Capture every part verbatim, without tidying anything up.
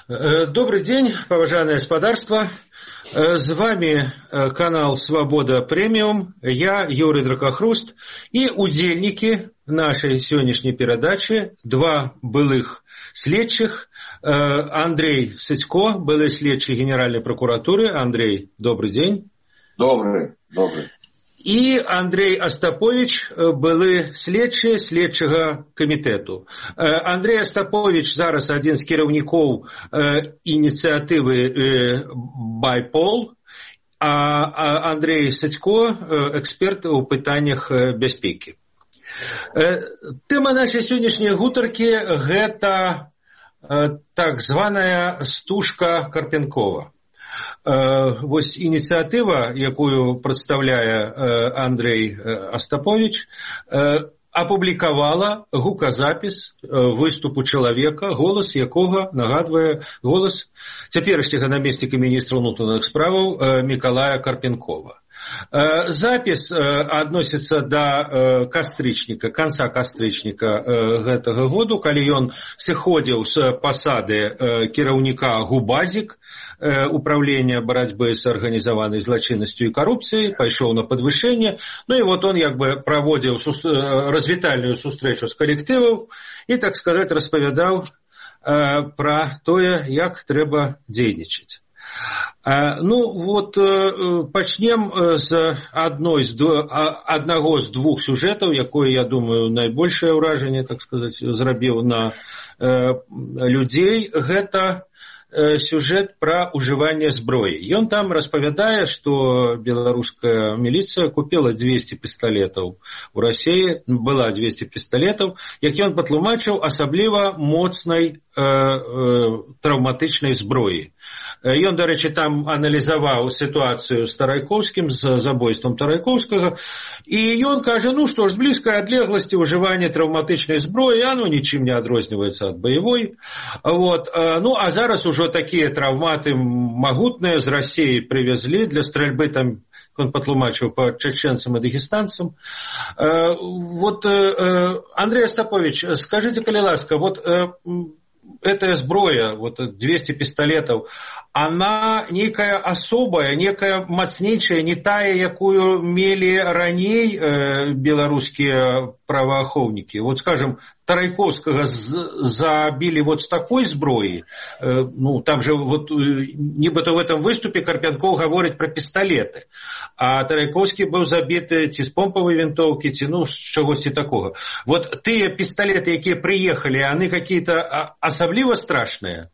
Добрый день, поважанное господарство. С вами канал «Свобода Премиум». Я, Юрий Дракохруст. И удельники нашей сегодняшней передачи, два былых следчих. Андрей Сыцко, былый следчий Генеральной прокуратуры. Андрей, добрый день. Добрый, добрый. І Андрей Остапович, былы следчы следчага камітэту. Андрей Остапович зараз адзін з кіраўнікоў ініцыятывы байпол, а Андрей Сыцко эксперт у пытаннях бяспекі. Тэма нашай сённяшняй гутаркі гэта так званая стужка Карпенкова. Вось ініцыятыва, якую прадстаўляе Андрей Остапович, апублікавала гуказапіс выступу чалавека, голас якога нагадвае голас цяперашняга намесніка міністра ўнутраных справаў Мікалая Карпенкова. Запіс адносіцца да кастрычніка, канца кастрычніка гэтага году, калі ён сыходзіў з пасады кіраўніка ГУБАЗік, управления борьбы с организованной злочинностью и коррупцией, пайшоў на подвышение, ну и вот он як бы проводил развітальную сустрэчу с коллективом и, так сказать, распавядаў про тое, як трэба дзейнічаць. Ну вот пачнем з адной з аднаго з двух сюжэтаў, якое, я думаю, найбольшае ўражанне, так сказать, зрабіў на людзей. Гэта сюжет про уживание зброі. Ён там распавядае, што беларуская міліцыя купила двести пісталетаў у России, была двести пісталетаў, які ён патлумачыў асабліва моцнай э, э, траўматычнай зброі. Ён, дарэчы, там аналізаваў сітуацыю з Тарайкоўскім, з забойствам Тарайкоўскага, і ён кажа, ну што ж, з блізкай адлегласці ўжывання траўматычнай зброі, оно нічым не адрозніваецца ад баявой. Вот. Ну, а зараз ужо такие травматы могутные з России привезли для стрельбы, там, он патлумачыў, по чеченцам и дагестанцам. Вот, Андрей Остапович, скажите, калі ласка, вот эта зброя, вот двести пісталетаў, она некая особая, некая мацнейшая, не тая, якую мели раней э, беларускія праваахоўнікі. Вот, скажем, Тарайковскага забили вот с такой зброей. Э, ну, там же вот нібыта в этом выступе Карпенков говорит про пистолеты. А Тарайковский был забиты ці з помповой винтовки, ці, ну, з чагосьці такого. Вот тыя пистолеты, якія приехали, они какие-то особливо страшные?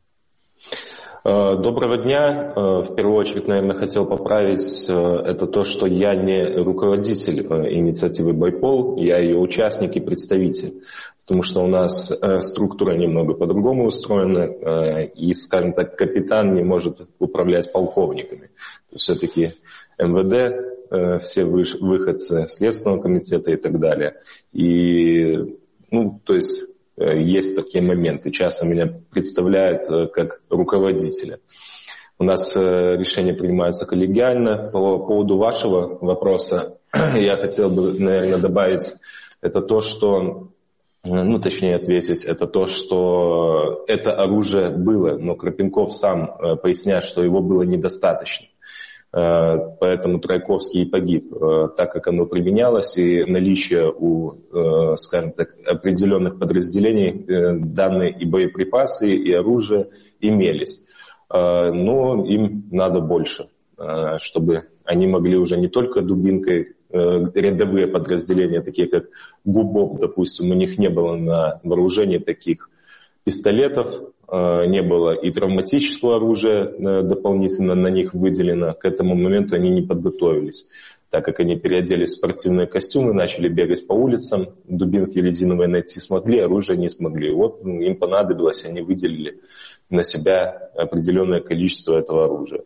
Доброго дня. В первую очередь, наверное, хотел поправить это то, что я не руководитель инициативы байпол, я ее участник и представитель. Потому что у нас структура немного по-другому устроена, и, скажем так, капитан не может управлять полковниками. Все-таки эм вэ дэ, все выходцы Следственного комитета и так далее. И, ну, то есть... Есть такие моменты. Часто меня представляют как руководителя. У нас решения принимаются коллегиально. По поводу вашего вопроса я хотел бы, наверное, добавить это то, что, ну, точнее ответить, это то, что это оружие было, но Карпенков сам поясняет, что его было недостаточно. Поэтому Тарайковский и погиб, так как оно применялось, и наличие у, скажем так, определенных подразделений данные и боеприпасы, и оружие имелись. Но им надо больше, чтобы они могли уже не только дубинкой, рядовые подразделения, такие как ГУБОП, допустим, у них не было на вооружении таких пистолетов, не было и травматического оружия дополнительно на них выделено. К этому моменту они не подготовились, так как они переоделись в спортивные костюмы, начали бегать по улицам, дубинки резиновые найти смогли, оружие не смогли. Вот им понадобилось, они выделили на себя определенное количество этого оружия.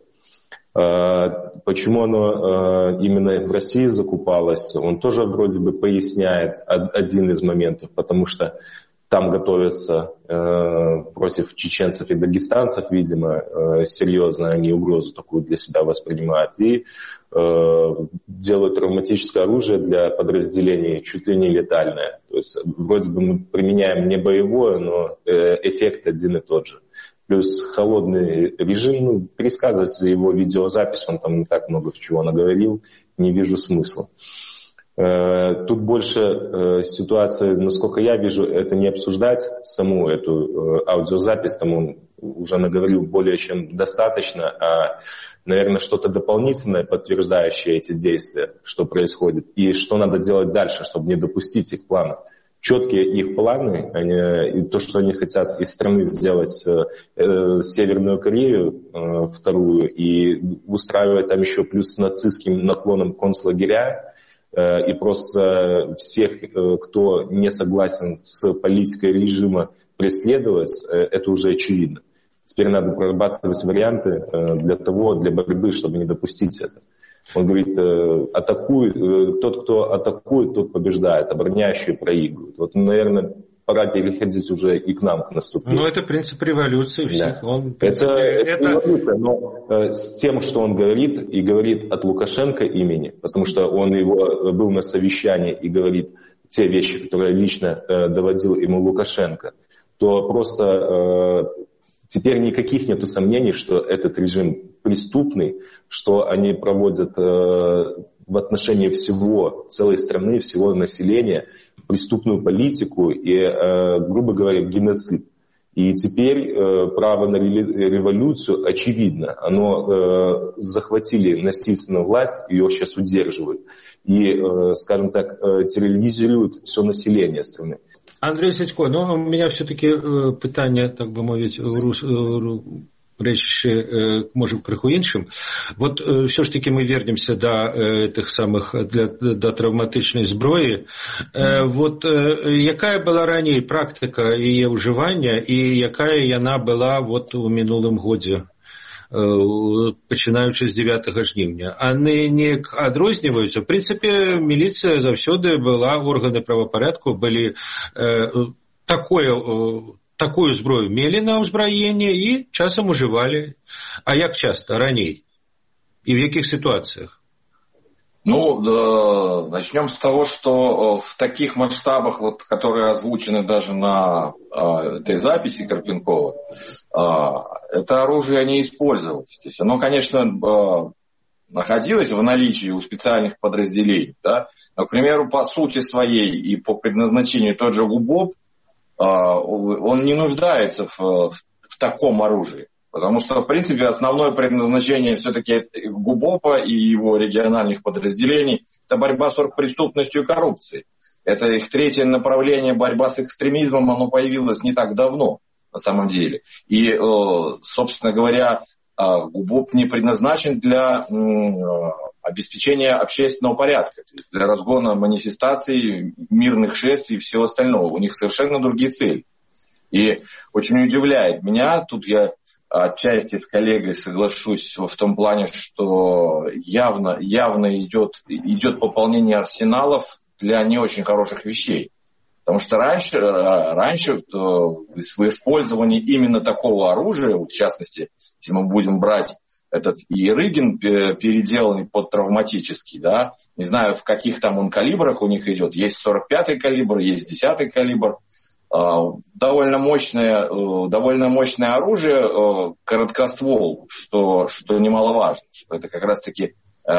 Почему оно именно в России закупалось, он тоже вроде бы поясняет один из моментов, потому что там готовятся э, против чеченцев и дагестанцев, видимо, э, серьезно они угрозу такую для себя воспринимают. И э, делают травматическое оружие для подразделений чуть ли не летальное. То есть вроде бы мы применяем не боевое, но э, эффект один и тот же. плюс холодный режим, ну, пересказывать за его видеозапись, он там не так много чего наговорил, не вижу смысла. Тут больше ситуация, насколько я вижу, это не обсуждать саму эту аудиозапись, там он уже наговорил более чем достаточно, а, наверное, что-то дополнительное, подтверждающее эти действия, что происходит, и что надо делать дальше, чтобы не допустить их планов. Четкие их планы, они, и то, что они хотят из страны сделать э, Северную Корею, э, вторую, и устраивать там еще плюс с нацистским наклоном концлагеря, и просто всех, кто не согласен с политикой режима, преследовать, это уже очевидно. Теперь надо прорабатывать варианты для того, для борьбы, чтобы не допустить это. Он говорит, атакуй, тот, кто атакует, тот побеждает, обороняющие проигрывают. Вот, наверное, пора переходить уже и к нам, к наступлению. Ну, это принцип революции. Да. Он, принципе, это, это революция, но э, с тем, что он говорит, и говорит от Лукашенко имени, потому что он его был на совещании и говорит те вещи, которые лично э, доводил ему Лукашенко, то просто э, теперь никаких нету сомнений, что этот режим преступный, что они проводят э, в отношении всего, целой страны, всего населения, преступную политику и, э, грубо говоря, геноцид. И теперь э, право на революцию очевидно. Оно э, захватили насильственную власть, ее сейчас удерживают. И, э, скажем так, э, терроризируют все население страны. Андрей Сідько, ну, у меня все-таки э, питання, так би мовити, рус... речі, може, криху іншим. От все ж таки ми вернемся до тих самих, для, до травматичної зброї. От яка була раніше практика її вживання і яка вона була от у минулому годі, починаючи з дев'ятого жнівня? А не, не адрозніваються. В принципі, міліція завсёды була, органи правопорядку були такое... Такую зброю мели на узброение и часом уживали. А як часто, ранее? И в каких ситуациях? Ну, да, начнем с того, что в таких масштабах, вот, которые озвучены даже на а, этой записи Карпенкова, а, это оружие не использовалось. То есть оно, конечно, а, находилось в наличии у специальных подразделений. Да? Но, к примеру, по сути своей и по предназначению тот же ГУБОП, он не нуждается в, в таком оружии. Потому что, в принципе, основное предназначение все-таки ГУБОПа и его региональных подразделений – это борьба с оргпреступностью и коррупцией. Это их третье направление, борьба с экстремизмом, оно появилось не так давно, на самом деле. И, собственно говоря, ГУБОП не предназначен для обеспечения общественного порядка, для разгона манифестаций, мирных шествий и всего остального. У них совершенно другие цели. И очень удивляет меня, тут я отчасти с коллегой соглашусь в том плане, что явно, явно идет, идет пополнение арсеналов для не очень хороших вещей. Потому что раньше, раньше в использовании именно такого оружия, в частности, если мы будем брать этот Ерыгин, переделанный под травматический, да, не знаю, в каких там он калибрах у них идет, есть сорок пятый калибр, есть десятый калибр, довольно мощное, довольно мощное оружие, короткоствол, что, что немаловажно, что это как раз-таки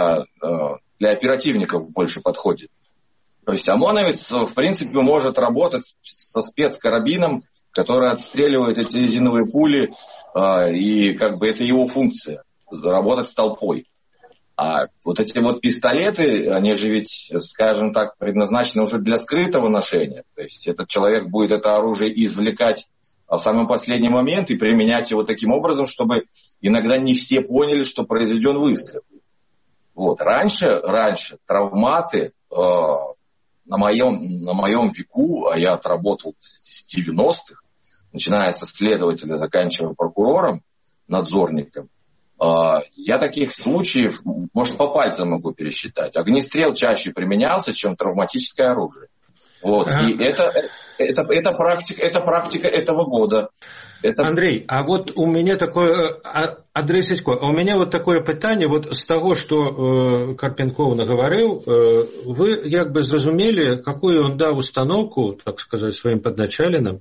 для оперативников больше подходит. То есть ОМОНовец, в принципе, может работать со спецкарабином, который отстреливает эти резиновые пули, и как бы это его функция. Работать с толпой. А вот эти вот пистолеты, они же ведь, скажем так, предназначены уже для скрытого ношения. То есть этот человек будет это оружие извлекать в самый последний момент и применять его таким образом, чтобы иногда не все поняли, что произведен выстрел. Вот. Раньше, раньше травматы э, на моем, на моем веку, а я отработал с девяностых, начиная со следователя, заканчивая прокурором, надзорником, я таких случаев, может, по пальцам могу пересчитать. Огнестрел чаще применялся, чем травматическое оружие. Вот. И это, это, это, практика, это практика этого года. Это... Андрей, а вот у меня такое, Андрей Сядько, а у меня вот такое питание, вот з того, што Карпенков наговорил, вы як бы зразумелі, какую он даў установку, так сказать, сваім падначаленым,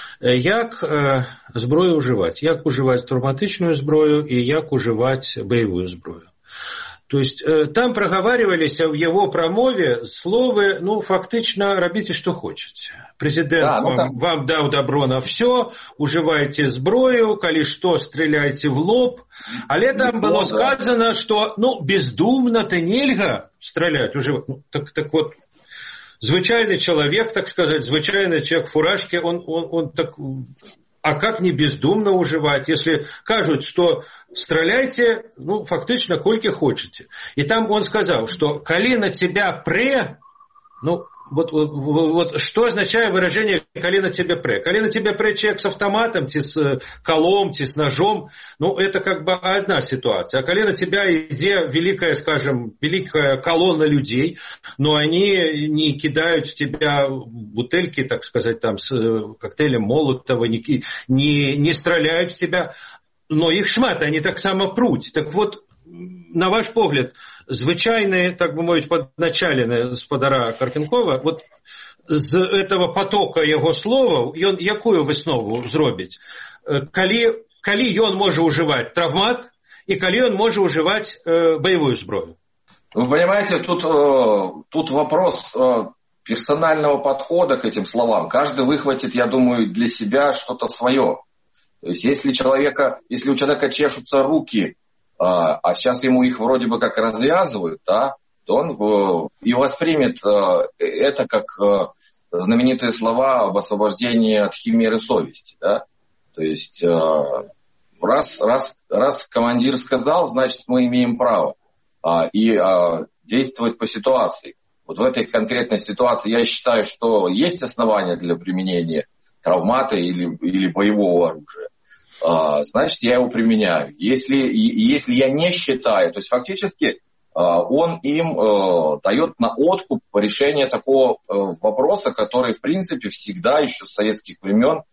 як зброю ўжываць, як ужываць травматычную зброю і як ужываць баявую зброю. То есть там проговаривались в его промове словы, ну, фактично, робите, что хотите. Президент да, ну, вам, там... вам дал добро на все, уживайте зброю, коли что, стреляйте в лоб. Але там было да. сказано, что, ну, бездумно-то нельзя стрелять. Уже, ну, так, так вот, звычайный человек, так сказать, звычайный человек в фуражке, он, он, он так... А как не бездумно уживать, если кажут, что стреляйте, ну, фактично, кольки хотите. И там он сказал, что коли на тебя пре, ну, вот, вот, вот что означает выражение «коли на тебя пре»? Коли на тебя пре человек с автоматом, ти с колом, ти с ножом, ну, это как бы одна ситуация. А коли на тебя идет великая, скажем, великая колонна людей, но они не кидают в тебя бутыльки, так сказать, там, с коктейлем Молотова, не, не, не стреляют в тебя, но их шмат, они так само пруть. Так вот, на ваш погляд, звычайные, так бы мовить, подначаленные господара Карпенкова, вот з этого потока его словаў, ён якую выснову зробіць? Калі, калі ён можа ўжываць травмат, и калі он может уживать э, боевую зброю? Вы понимаете, тут, э, тут вопрос э, персонального подхода к этим словам. Каждый выхватит, я думаю, для себя что-то свое. То есть, если, человека, если у человека чешутся руки, а сейчас ему их вроде бы как развязывают, да, то он и воспримет это как знаменитые слова об освобождении от химеры совести. Да? То есть раз, раз, раз командир сказал, значит мы имеем право и действовать по ситуации. Вот в этой конкретной ситуации я считаю, что есть основания для применения травмата или, или боевого оружия. Значит, я его применяю. Если, если я не считаю, то есть фактически он им дает на откуп решение такого вопроса, который, в принципе, всегда еще с советских времен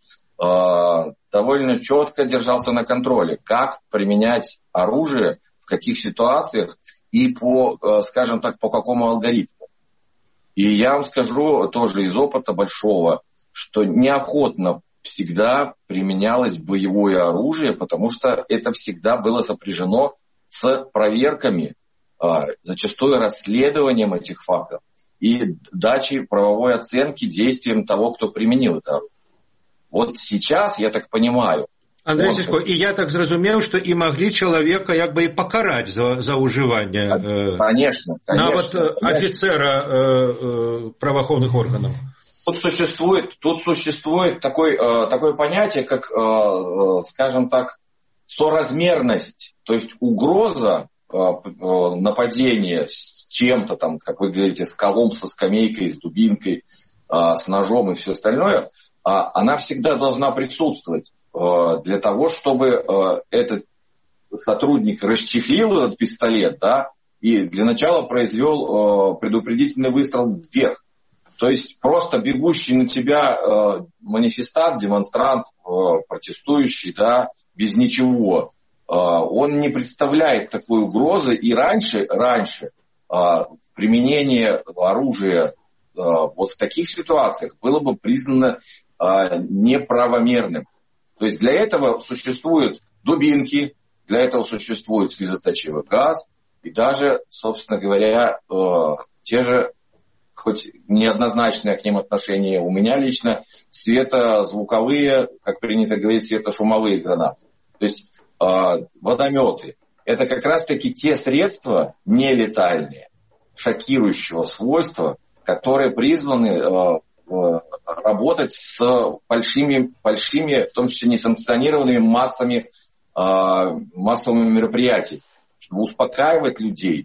довольно четко держался на контроле. Как применять оружие, в каких ситуациях и по, скажем так, по какому алгоритму. И я вам скажу тоже из опыта большого, что неохотно всегда применялось боевое оружие, потому что это всегда было сопряжено с проверками, зачастую расследованием этих фактов и дачей правовой оценки действиям того, кто применил это оружие. Вот сейчас, я так понимаю... Андрей Сядько, и я так зразумеў, что и могли человека как бы и покарать за, за уживание. Конечно, конечно. На вот конечно. офицера э, э, правоохранных органов. Тут существует, тут существует такой, э, такое понятие, как, э, скажем так, соразмерность. То есть угроза э, э, нападения с чем-то, там, как вы говорите, с колом, со скамейкой, с дубинкой, э, с ножом и все остальное, э, она всегда должна присутствовать э, для того, чтобы э, этот сотрудник расчехлил этот пистолет, да, и для начала произвел э, предупредительный выстрел вверх. То есть просто бегущий на тебя э, манифестант, демонстрант, э, протестующий, да, без ничего, э, он не представляет такой угрозы. И раньше, раньше э, применение оружия э, вот в таких ситуациях было бы признано э, неправомерным. То есть для этого существуют дубинки, для этого существует слезоточивый газ и даже, собственно говоря, э, те же, хоть неоднозначное к ним отношение у меня лично, светозвуковые, как принято говорить, светошумовые гранаты. То есть э, водометы. Это как раз-таки те средства нелетальные, шокирующего свойства, которые призваны э, э, работать с большими, большими, в том числе несанкционированными массами, э, массовыми мероприятиями, чтобы успокаивать людей,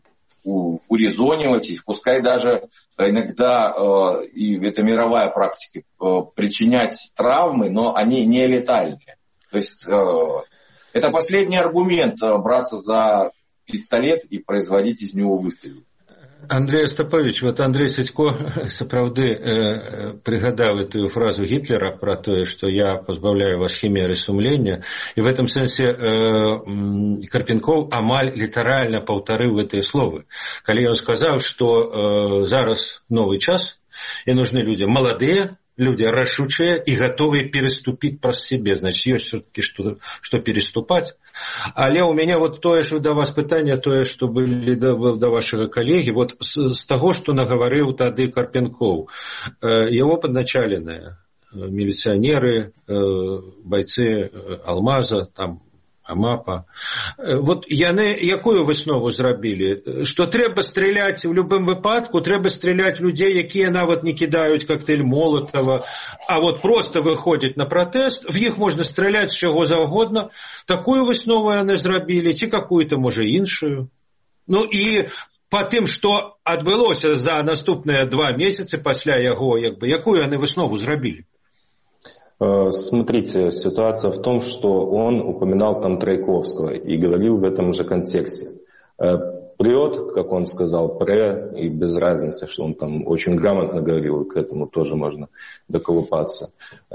урезонивать их, пускай даже иногда, э, и это мировая практика, э, причинять травмы, но они не летальные. То есть э, это последний аргумент э, браться за пистолет и производить из него выстрелы. Андрей Остапович, вот Андрей Садько сапраўды э, пригадал эту фразу Гитлера про то, что я позбавляю вас химеры сумления, и в этом sense э, Карпенков амаль литерально повторил эти слова. Когда он сказал, что э, зараз новый час, и нужны люди молодые, люди рашучие и готовые переступить про себе. Значит, есть все-таки что, что переступать. Але у меня вот тое, что до вас питання, тое, что были до, до вашего коллеги, вот с, с того, что наговорил тады Карпенков, э, его подначаленные э, милиционеры, э, бойцы э, Алмаза, там, Амапа. Вот яны якую выснову зрабілі? Што трэба стреляць в любым выпадку, трэба стреляць людзей, якія нават не кідаюць коктейль Молотова, а вот просто выходзяць на пратэст, в іх можна стреляць з чаго заўгодна. Такую выснову яны зрабілі, ці какую-то, можа, іншую. Ну і па тым, што адбылося за наступныя два месяцы пасля яго, як бы, якую яны выснову зрабілі? Смотрите, ситуация в том, что он упоминал там Трояковского и говорил в этом же контексте. Прет, как он сказал, пре, и без разницы, что он там очень грамотно говорил, к этому тоже можно доколупаться.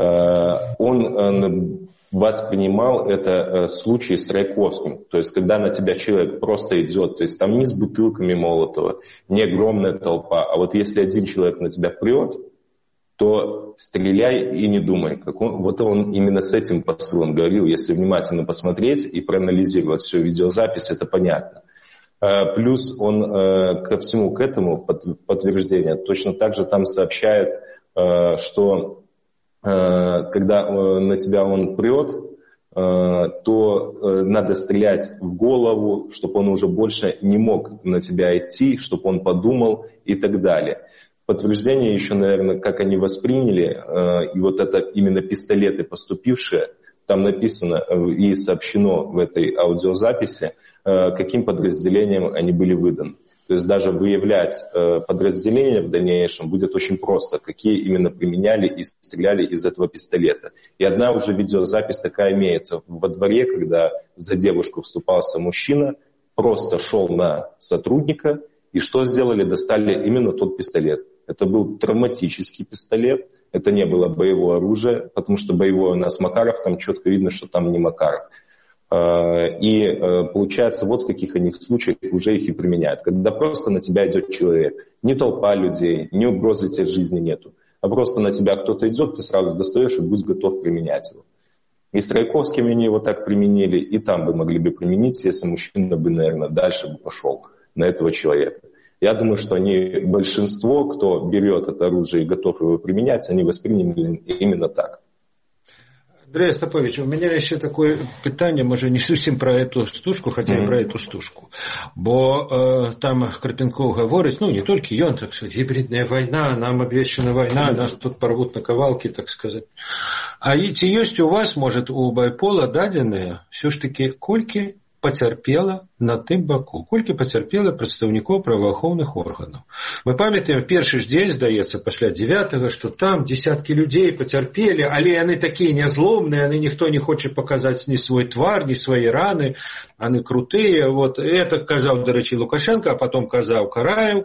Он воспринимал это случай с Трояковским. То есть, когда на тебя человек просто идет, то есть там не с бутылками Молотова, не огромная толпа, а вот если один человек на тебя прет, то стреляй и не думай. Как он, вот он именно с этим посылом говорил. Если внимательно посмотреть и проанализировать всю видеозапись, это понятно. Плюс он ко всему к этому подтверждение точно так же там сообщает, что когда на тебя он прет, то надо стрелять в голову, чтобы он уже больше не мог на тебя идти, чтобы он подумал и так далее. Подтверждение еще, наверное, как они восприняли, и вот это именно пистолеты поступившие, там написано и сообщено в этой аудиозаписи, каким подразделениям они были выданы. То есть даже выявлять подразделения в дальнейшем будет очень просто, какие именно применяли и стреляли из этого пистолета. И одна уже видеозапись такая имеется. Во дворе, когда за девушку вступался мужчина, просто шел на сотрудника, и что сделали? Достали именно тот пистолет. Это был травматический пистолет, это не было боевое оружие, потому что боевое у нас Макаров, там четко видно, что там не Макаров. И получается, вот в каких они случаях уже их и применяют. Когда просто на тебя идет человек, ни толпа людей, ни угрозы тебе жизни нету, а просто на тебя кто-то идет, ты сразу достаешь и будь готов применять его. И с Трояковским они его так применили, и там бы могли бы применить, если мужчина бы, наверное, дальше бы пошел на этого человека. Я думаю, что они, большинство, кто берет это оружие и готов его применять, они восприняли именно так. Андрей Остапович, у меня еще такое питание, может, не совсем про эту стужку, хотя mm-hmm. и про эту стужку. Бо э, там Карпенков говорит, ну, не только он, так сказать, гибридная война, нам обещана война, нас тут порвут на ковалки, так сказать. А ці есть у вас, может, у Байпола даденыя, все ж таки, колькі пацярпела на тым баку, колькі пацярпела прадстаўнікоў праваахоўных органаў. Мы памятаем, першы ж дзень, здаецца, пасля дзевятага, што там десяткі людзей пацярпелі, але яны такія нязломныя, яны ніхто не хоча паказаць ні свой твар, ні свае раны, яны крутыя. Вот это казаў, дарэчы, Лукашенко, а потом казаў Караев.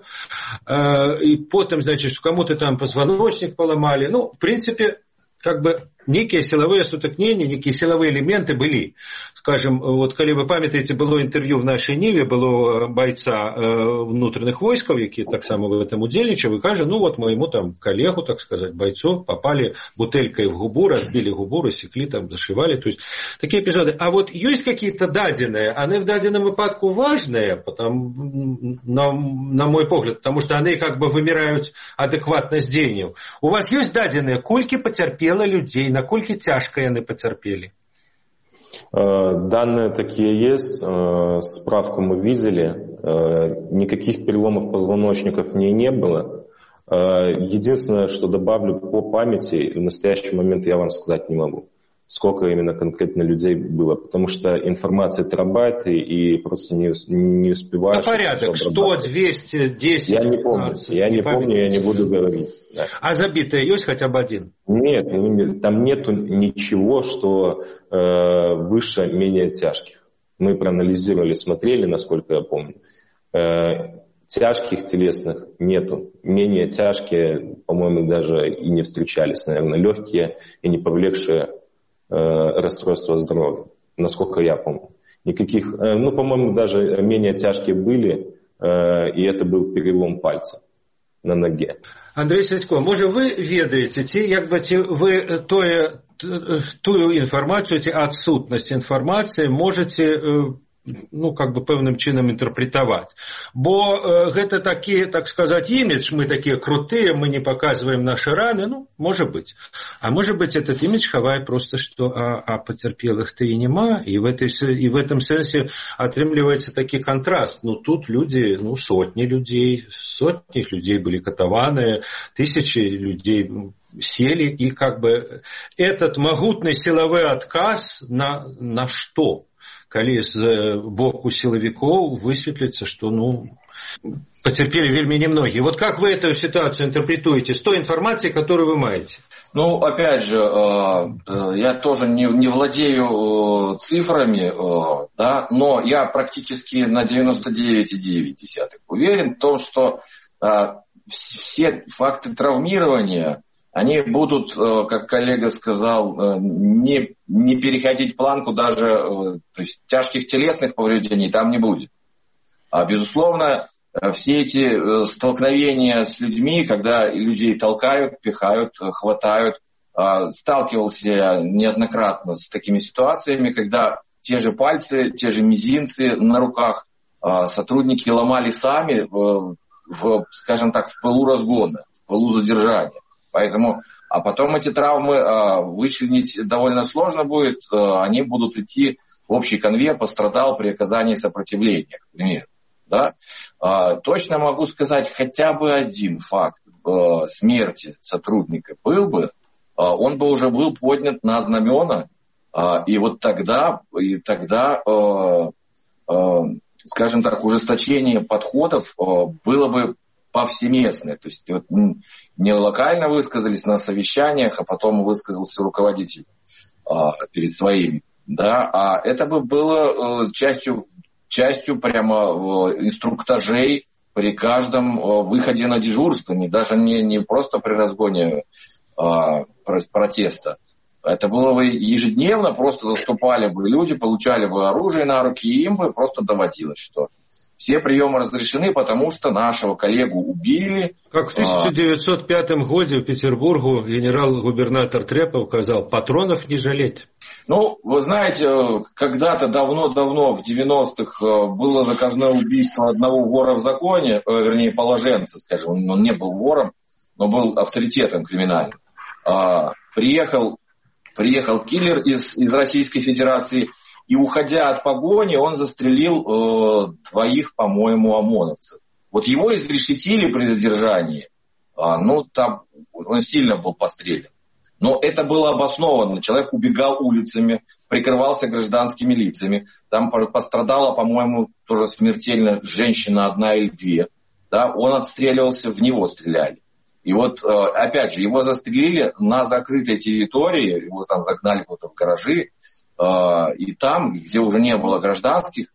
І потым, значит, кому-то там позвоночник поломали. Ну, в принципе, как бы некие силовые сутыкнения, некие силовые элементы были. Скажем, вот, когда вы памятаете, было интервью в нашей Ниве, было бойца э, внутренних войсков, які так само в этом удзельнічали, и кажа, ну вот моему там коллегу, так сказать, бойцу попали бутылькой в губу, разбили губу, рассекли, там, зашивали. То есть такие эпизоды. А вот есть какие-то даденные, они в даденном выпадку важные, потому, на, на мой погляд, потому что они как бы вымирают адекватность дзеянняў. У вас есть даденные, колькі потерпело людей, наколькі цяжка яны пацярпелі? Данные такие есть, справку мы видели, никаких переломов позвоночников в ней не было. Единственное, что добавлю по памяти, в настоящий момент я вам сказать не могу, сколько именно конкретно людей было, потому что информация терабайты и просто не, не успеваешь. А порядок, сто, двести, десять, я не помню, я не, не помню, я не буду говорить. Да. А забитые есть хотя бы один? Нет, там нету ничего, что э, выше менее тяжких. Мы проанализировали, смотрели, насколько я помню. Э, тяжких телесных нету. Менее тяжкие, по-моему, даже и не встречались, наверное, легкие и не повлекшие э, расстройства здоровья, насколько я помню. Никаких, э, ну, по-моему, даже менее тяжкие были, э, и это был перелом пальца на ноге. Андрей Сядько, може ви ведаєте, ті, якби ті, ви тое, тую інформацію, ті адсутнасць інфармацыі можете, ну, как бы пэўным чынам інтэрпрэтаваць. Бо э, гэта такі, так сказать, имидж, мы такие крутые, мы не показываем наши раны, ну, может быть. А может быть, этот имидж хавае просто, что а, а потерпелых-то и нема, и в, этой, и в этом сенсе отрымліваецца такі контраст. Ну, тут люди, ну, сотни людей, сотни людей были катаваныя, тысячи людей сели, и как бы этот могутный силовой отказ на, на что? Калі з боку силовиков высветлится, что, ну, потерпели вельми немногие. Вот как вы эту ситуацию интерпретуете с той информацией, которую вы маете? Ну, опять же, я тоже не, не владею цифрами, да, но я практически на девяносто девять целых девять десятых уверен в том, что все факты травмирования, они будут, как коллега сказал, не, не переходить планку даже, то есть тяжких телесных повреждений там не будет. А, безусловно, все эти столкновения с людьми, когда людей толкают, пихают, хватают, сталкивался неоднократно с такими ситуациями, когда те же пальцы, те же мизинцы на руках сотрудники ломали сами, в, в, скажем так, в пылу разгона, в пылу задержания. Поэтому, а потом эти травмы а, вычленить довольно сложно будет, а, они будут идти в общий конвейер, пострадал при оказании сопротивления, к примеру. Да? А, точно могу сказать, хотя бы один факт а, смерти сотрудника был бы, а, он бы уже был поднят на знамена, а, и вот тогда, и тогда а, а, скажем так, ужесточение подходов а, было бы повсеместное. То есть вот, не локально высказались на совещаниях, а потом высказался руководитель а, перед своими. Да? А это бы было а, частью, частью прямо а, инструктажей при каждом а, выходе на дежурство. Не, даже не, не просто при разгоне а, протеста. Это было бы ежедневно, просто заступали бы люди, получали бы оружие на руки, и им бы просто доводилось, что все приемы разрешены, потому что нашего коллегу убили. Как в тысяча девятьсот пятом году в Петербургу генерал-губернатор Трепов сказал, патронов не жалеть. Ну, вы знаете, когда-то давно-давно, в девяностых, было заказное убийство одного вора в законе, вернее, положенца, скажем, он не был вором, но был авторитетом криминальным. Приехал, приехал киллер из, из Российской Федерации, и, уходя от погони, он застрелил э, двоих, по-моему, ОМОНовцев. Вот его изрешетили при задержании. А, ну, там он сильно был пострелян. Но это было обосновано. Человек убегал улицами, прикрывался гражданскими лицами. Там пострадала, по-моему, тоже смертельно женщина одна или две. Да? Он отстреливался, в него стреляли. И вот, э, опять же, его застрелили на закрытой территории. Его там загнали куда-то в гаражи. И там, где уже не было гражданских,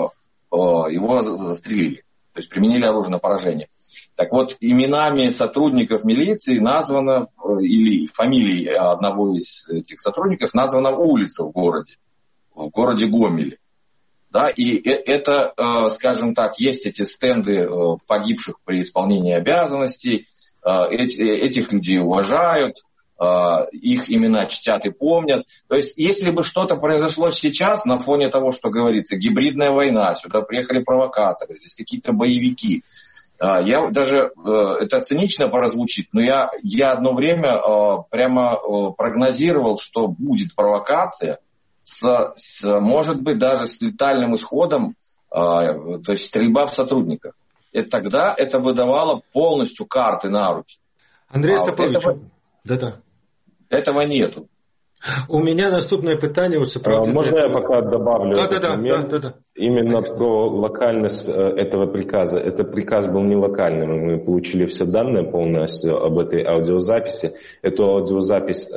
его застрелили. То есть применили оружие на поражение. Так вот, именами сотрудников милиции названа, или фамилией одного из этих сотрудников названа улица в городе. В городе Гомеле. Да, и это, скажем так, есть эти стенды погибших при исполнении обязанностей. Этих людей уважают. Их имена чтят и помнят. То есть, если бы что-то произошло сейчас, на фоне того, что говорится, гибридная война, сюда приехали провокаторы, здесь какие-то боевики. Я даже, это цинично прозвучит, но я, я одно время прямо прогнозировал, что будет провокация, с, с, может быть, даже с летальным исходом, то есть стрельба в сотрудниках. И тогда это выдавало полностью карты на руки. Андрей Остапович, да-да. Этого нету. У меня наступное питание. Можно я пока добавлю? Да, да, да, да, да, да. Именно про локальность этого приказа. Этот приказ был не локальным. Мы получили все данные полностью об этой аудиозаписи. Эту аудиозапись,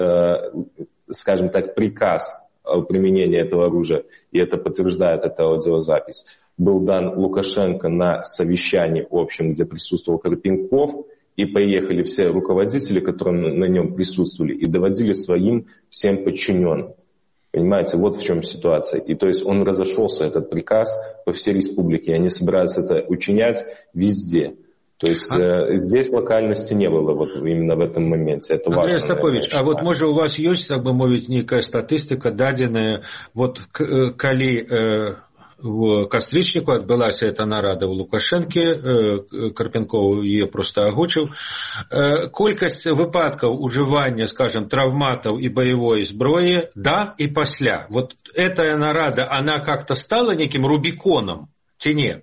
скажем так, приказ о применении этого оружия, и это подтверждает эта аудиозапись, был дан Лукашенко на совещании общем, где присутствовал Карпенков, и поехали все руководители, которые на нем присутствовали, и доводили своим всем подчиненным. Понимаете, вот в чем ситуация. И то есть он разошелся, этот приказ, по всей республике. Они собираются это учинять везде. То есть а... здесь локальности не было вот именно в этом моменте. Это Андрей важно, Остапович, наверное, а вот може у вас есть, так бы мовить, некая статистика, даденная, вот коли э, в кастрычніку адбылася эта нарада ў Лукашэнкі, э, Карпенков ее просто агучыў, э, колькасць выпадкаў ужывання, скажем, травматаў и боевой зброі да и пасля. Вот эта нарада, она как-то стала неким рубиконом, ці не?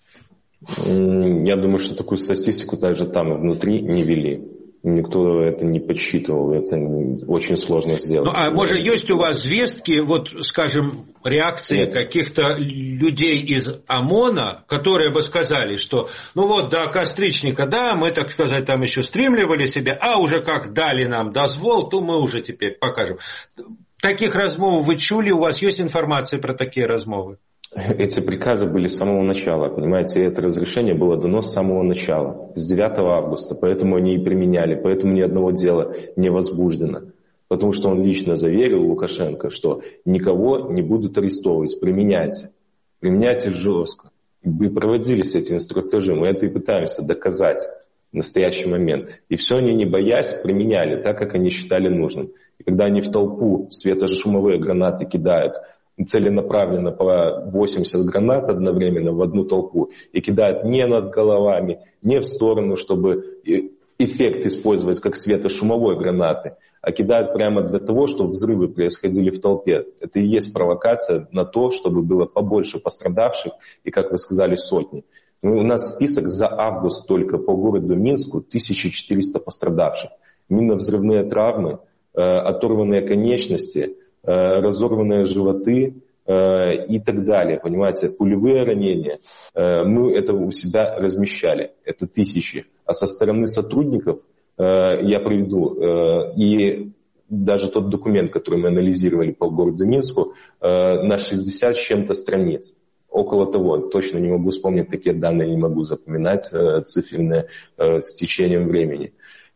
Я думаю, что такую статистику даже там внутри не вели. Никто это не подсчитывал, это очень сложно сделать. Ну, а может, есть у вас звестки, вот, скажем, реакции Нет. каких-то людей из ОМОНа, которые бы сказали, что, ну вот, до кастрычника, да, мы, так сказать, там еще стримливали себя, а уже как дали нам дозвол, то мы уже теперь покажем. Таких размов вы чули, у вас есть информация про такие размовы? Эти приказы были с самого начала, понимаете, это разрешение было дано с самого начала, с девятого августа, поэтому они и применяли, поэтому ни одного дела не возбуждено. Потому что он лично заверил Лукашенко, что никого не будут арестовывать, применяйте, применяйте жестко. И проводились эти инструктажи, мы это и пытаемся доказать в настоящий момент. И все они, не боясь, применяли так, как они считали нужным. И когда они в толпу светошумовые гранаты кидают, целенаправленно по восемьдесят гранат одновременно в одну толпу и кидают не над головами, не в сторону, чтобы эффект использовать как светошумовой гранаты, а кидают прямо для того, чтобы взрывы происходили в толпе. Это и есть провокация на то, чтобы было побольше пострадавших и, как вы сказали, сотни. Ну, у нас список за август только по городу Минску тысяча четыреста пострадавших. Минно-взрывные травмы, э, оторванные конечности, разорванные животы э, и так далее, понимаете, пулевые ранения, э, мы это у себя размещали, это тысячи, а со стороны сотрудников э, я приведу, э, и даже тот документ, который мы анализировали по городу Минску, э, на шестьдесят с чем-то страниц, около того, точно не могу вспомнить, такие данные не могу запоминать э, циферные э, с течением времени.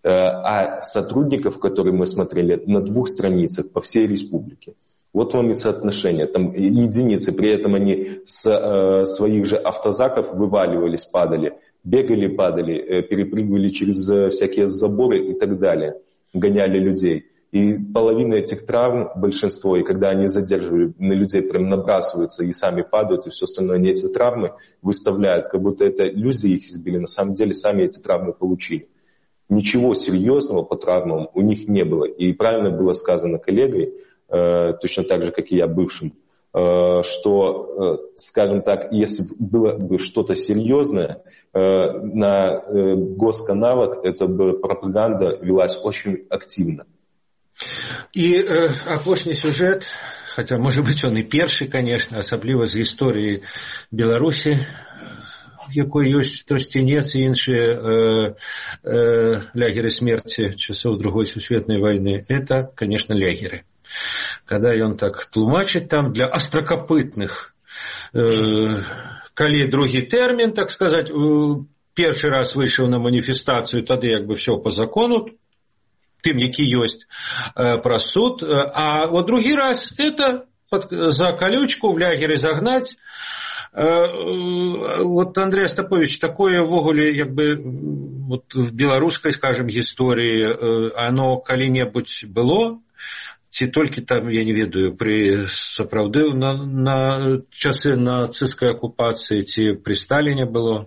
А сотрудников, которые мы смотрели, на двух страницах по всей республике. Вот вам и соотношение. Там единицы, при этом они с э, своих же автозаков вываливались, падали, бегали, падали, э, перепрыгивали через э, всякие заборы и так далее, гоняли людей. И половина этих травм, большинство, и когда они задерживали, на людей прям набрасываются и сами падают, и все остальное, они эти травмы выставляют, как будто это люди их избили, на самом деле сами эти травмы получили. Ничего серьезного по травмам у них не было. И правильно было сказано коллегой, э, точно так же, как и я бывшим, э, что, э, скажем так, если было бы что-то серьезное, э, на э, госканалах эта бы пропаганда велась очень активно. И э, апошні сюжет, хотя, может быть, он и перший, конечно, особливо з історії Беларусі, якой ёсць то сцінец і іншыя э, э, лягеры смерти часов Другой Сусветной войны, это, конечно, лягеры. Когда ён так тлумачыць там для острокопытных, э, калі другі тэрмін, так сказать, э, першы раз выйшаў на маніфестацыю, тады як бы все по закону, тым, які ёсць э, пра суд, а вот другі раз это под, за колючку в лагеры загнать. Вот, Андрей Остапович, такое ввогуле, як бы, вот в беларускай, скажем, гісторыі, оно калі-небудзь было, ці толькі там, я не ведаю, при сапраўды на, на часы нацистской оккупации, ці при Сталине было?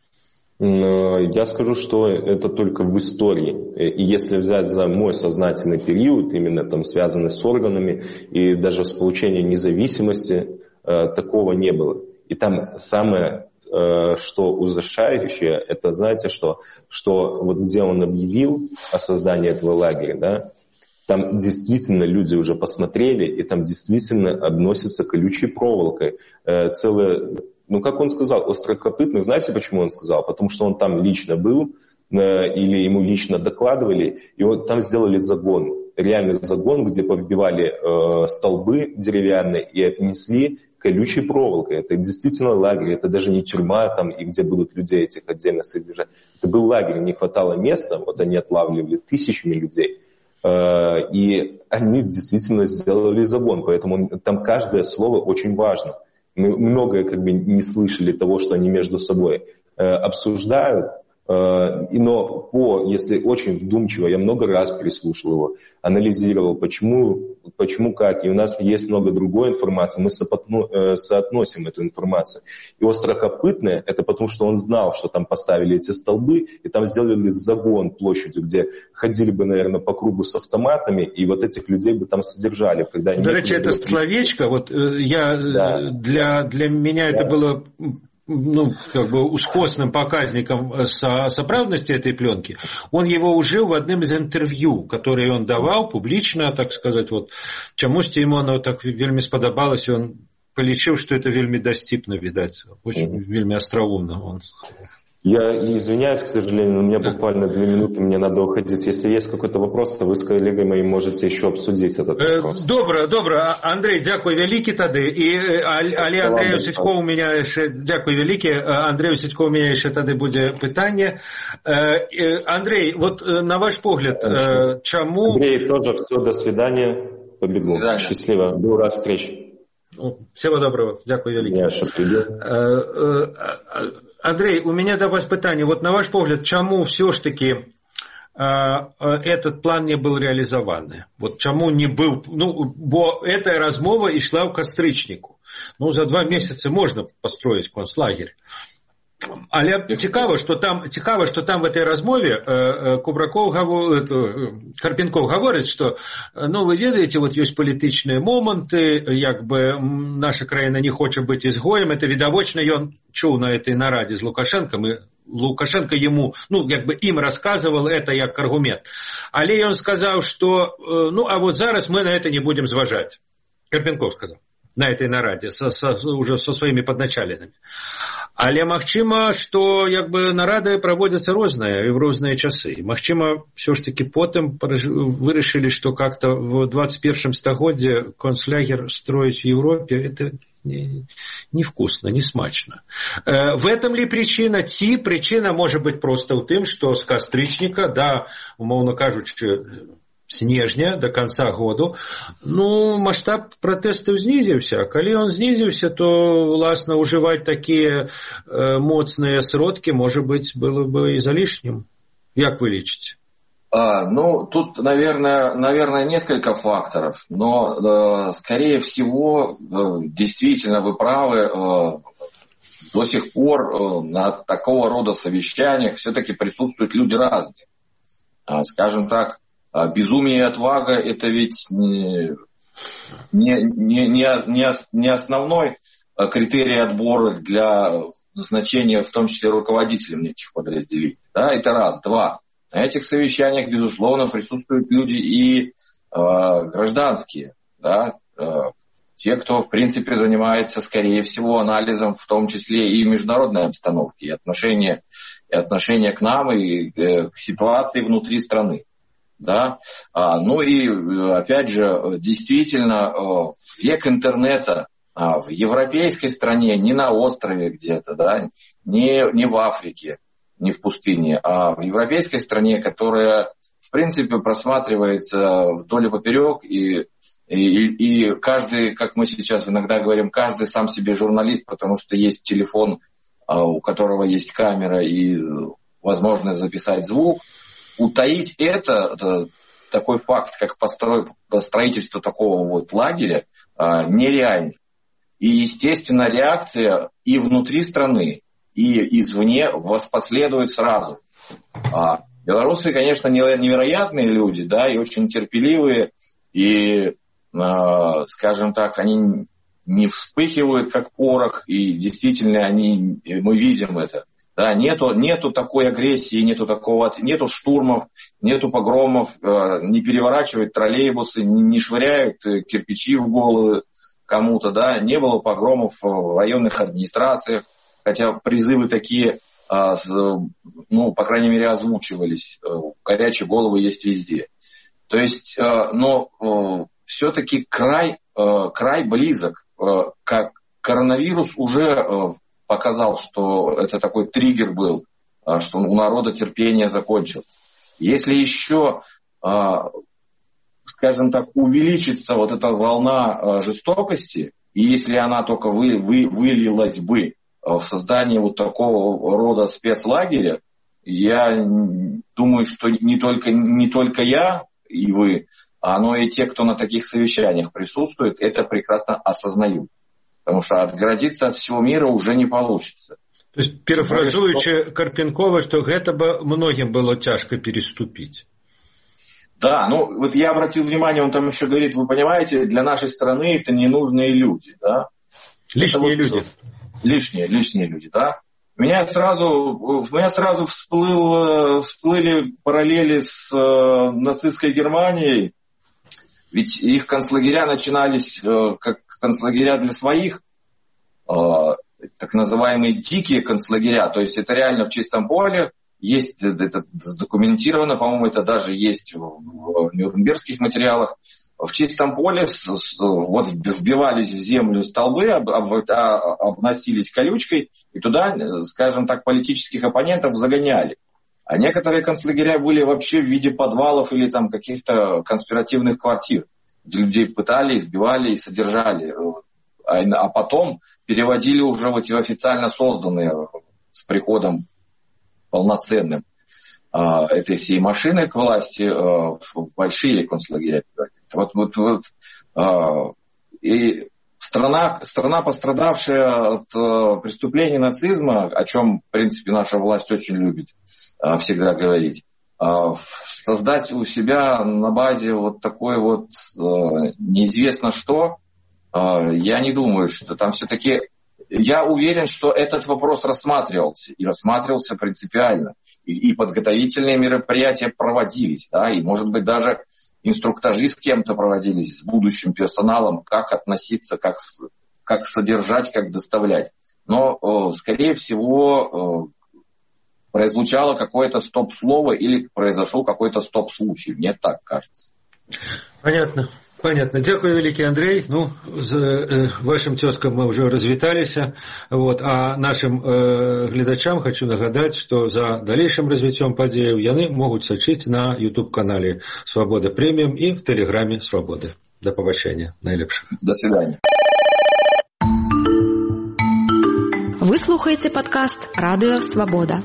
Я скажу, что это только в истории. И если взять за мой сознательный период, именно там связанный с органами, и даже с получением независимости, такого не было. И там самое, что ужасающее, это, знаете, что, что вот где он объявил о создании этого лагеря, да, там действительно люди уже посмотрели, и там действительно обносятся колючей проволокой. Целое, ну, как он сказал, острокопытных, знаете, почему он сказал? Потому что он там лично был, или ему лично докладывали, и вот там сделали загон, реальный загон, где побивали э, столбы деревянные и отнесли колючей проволокой. Это действительно лагерь, это даже не тюрьма, там, и где будут людей этих отдельно содержать. Это был лагерь, не хватало места, вот они отлавливали тысячами людей. И они действительно сделали загон, поэтому там каждое слово очень важно. Мы многое как бы не слышали того, что они между собой обсуждают, но по, если очень вдумчиво, я много раз переслушал его, анализировал, почему, почему как, и у нас есть много другой информации, мы сопотну, соотносим эту информацию. И острокопытное, это потому, что он знал, что там поставили эти столбы, и там сделали загон площадью, где ходили бы, наверное, по кругу с автоматами, и вот этих людей бы там содержали. Когда До речи, это словечко, вот я, да. для, для меня да. это было... ну, как бы ускосным показником со, соправдности этой пленки, он его уже в одном из интервью, которые он давал публично, так сказать, вот, чамусьці ему оно так вельми сподобалось, и он полічив, что это вельми доступно, видать, очень mm-hmm. вельми остроумно. Он... Я извиняюсь, к сожалению, но у меня буквально две минуты, мне надо уходить. Если есть какой-то вопрос, то вы с коллегой моим можете еще обсудить этот вопрос. Добре, добре. Андрей, дякую велике тады. І але Андрею Сідько у мене ще, дякую велике. Андрею Сідько у мене ще тады буде питання. Андрей, вот на ваш погляд, чему... Андрей, тоже все, до свидания. Побегу. Да. Счастливо. Был рад встрече. Всего доброго. Дякую велике. Я ще прийду. Андрей, у меня до вас питание. Вот на ваш погляд, чему все-таки э, этот план не был реализован? Вот чему не был... Ну, бо эта размова ішла в Кастричнику. Ну, за два месяца можно построить концлагерь. Але цікаво, що там, цікаво, що там в этой размове Кубраков, Карпенков говорит, что, ну, вы ведаете, вот есть политичные моменты, як бы наша країна не хочет быть изгоем, это видовочно, и он чув на этой нараде с Лукашенко, и Лукашенко ему, ну, как бы им рассказывал это как аргумент. Але он сказал, что, ну, а вот зараз мы на это не будем зважать. Карпенков сказал на этой нараде, со, со, уже со своими подначаленными. Але магчыма, што як бы нарады праводзяцца розныя і ў розныя часы. Магчыма, все ж таки потым вырашылі, што как-то в двадцать первом стагоддзе концлагер строить в Европе это невкусно, не смачно. В этом ли причина? Ці причина может быть просто ў тым, што з кастрычніка да, умоўна кажучы, снежня до конца году, ну, масштаб протестов знизился. А коли он знизился, то, власне, уживать такие э, моцные сродки, может быть, было бы и за лишним. Как вы лечите? А, ну, тут, наверное, наверное, несколько факторов, но, э, скорее всего, э, действительно, вы правы, э, до сих пор э, на такого рода совещаниях все-таки присутствуют люди разные. А, скажем так, безумие и отвага – это ведь не, не, не, не, не основной критерий отбора для назначения, в том числе, руководителем этих подразделений. Да, это раз. Два. На этих совещаниях, безусловно, присутствуют люди и э, гражданские. Да, э, те, кто, в принципе, занимается, скорее всего, анализом, в том числе и международной обстановки, и отношения, и отношения к нам, и э, к ситуации внутри страны. Да? А, ну и, опять же, действительно, в век интернета, в европейской стране, не на острове где-то, да, не, не в Африке, не в пустыне, а в европейской стране, которая, в принципе, просматривается вдоль и поперек, и, и, и каждый, как мы сейчас иногда говорим, каждый сам себе журналист, потому что есть телефон, у которого есть камера и возможность записать звук. Утаить это, это такой факт, как построй, строительство такого вот лагеря, а, нереально. И, естественно, реакция и внутри страны, и извне воспоследует сразу. А, белорусы, конечно, невероятные люди, да, и очень терпеливые, и, а, скажем так, они не вспыхивают, как порох, и действительно они, мы видим это. Да, нету, нету такой агрессии, нету такого, нету штурмов, нету погромов, э, не переворачивают троллейбусы, не, не швыряют э, кирпичи в головы кому-то, да, не было погромов в районных администрациях, хотя призывы такие, э, с, ну, по крайней мере, озвучивались, э, горячие головы есть везде. То есть, э, но э, все-таки край, э, край близок э, как коронавирус уже показал, что это такой триггер был, что у народа терпение закончилось. Если еще, скажем так, увеличится вот эта волна жестокости, и если она только вы, вы, вылилась бы в создание вот такого рода спецлагеря, я думаю, что не только, не только я и вы, но и те, кто на таких совещаниях присутствует, это прекрасно осознают. Потому что отгородиться от всего мира уже не получится. То есть, перефразуючи Карпенкова, что это бы многим было тяжко переступить. Да, ну вот я обратил внимание, он там еще говорит, вы понимаете, для нашей страны это ненужные люди, да? Лишние вот, люди. Лишние, лишние люди, да? У меня сразу, у меня сразу всплыл, всплыли параллели с э, нацистской Германией, ведь их концлагеря начинались э, как концлагеря для своих, э, так называемые дикие концлагеря, то есть это реально в чистом поле, есть это задокументировано, по-моему, это даже есть в, в нюрнбергских материалах. В чистом поле с, с, вот вбивались в землю столбы, об, об, обносились колючкой, и туда, скажем так, политических оппонентов загоняли. А некоторые концлагеря были вообще в виде подвалов или там каких-то конспиративных квартир, где людей пытали, избивали и содержали. А, а потом переводили уже в эти официально созданные с приходом полноценным а, этой всей машины к власти а, в большие концлагеря. Вот, вот, вот, а, и страна, страна, пострадавшая от а, преступлений нацизма, о чем, в принципе, наша власть очень любит а, всегда говорить, а, создать у себя на базе вот такой вот а, неизвестно что, а, я не думаю, что там все-таки... Я уверен, что этот вопрос рассматривался, и рассматривался принципиально. И, и подготовительные мероприятия проводились, да, и, может быть, даже инструктажи с кем-то проводились, с будущим персоналом, как относиться, как, как содержать, как доставлять. Но, э, скорее всего, э, прозвучало какое-то стоп-слово или произошел какой-то стоп-случай. Мне так кажется. Понятно. Понятно. Дякую, великий Андрей. Ну, з э, вашим тёзкам мы уже развіталіся. Вот. А нашим э, гледачам хочу нагадать, что за дальнейшим развитием падзеяў яны могут сачыць на YouTube-канале «Свобода премиум» и в Телеграме «Свободы». До побачення. Найлепшых. До свидания. Вы слухаете подкаст «Радио Свобода».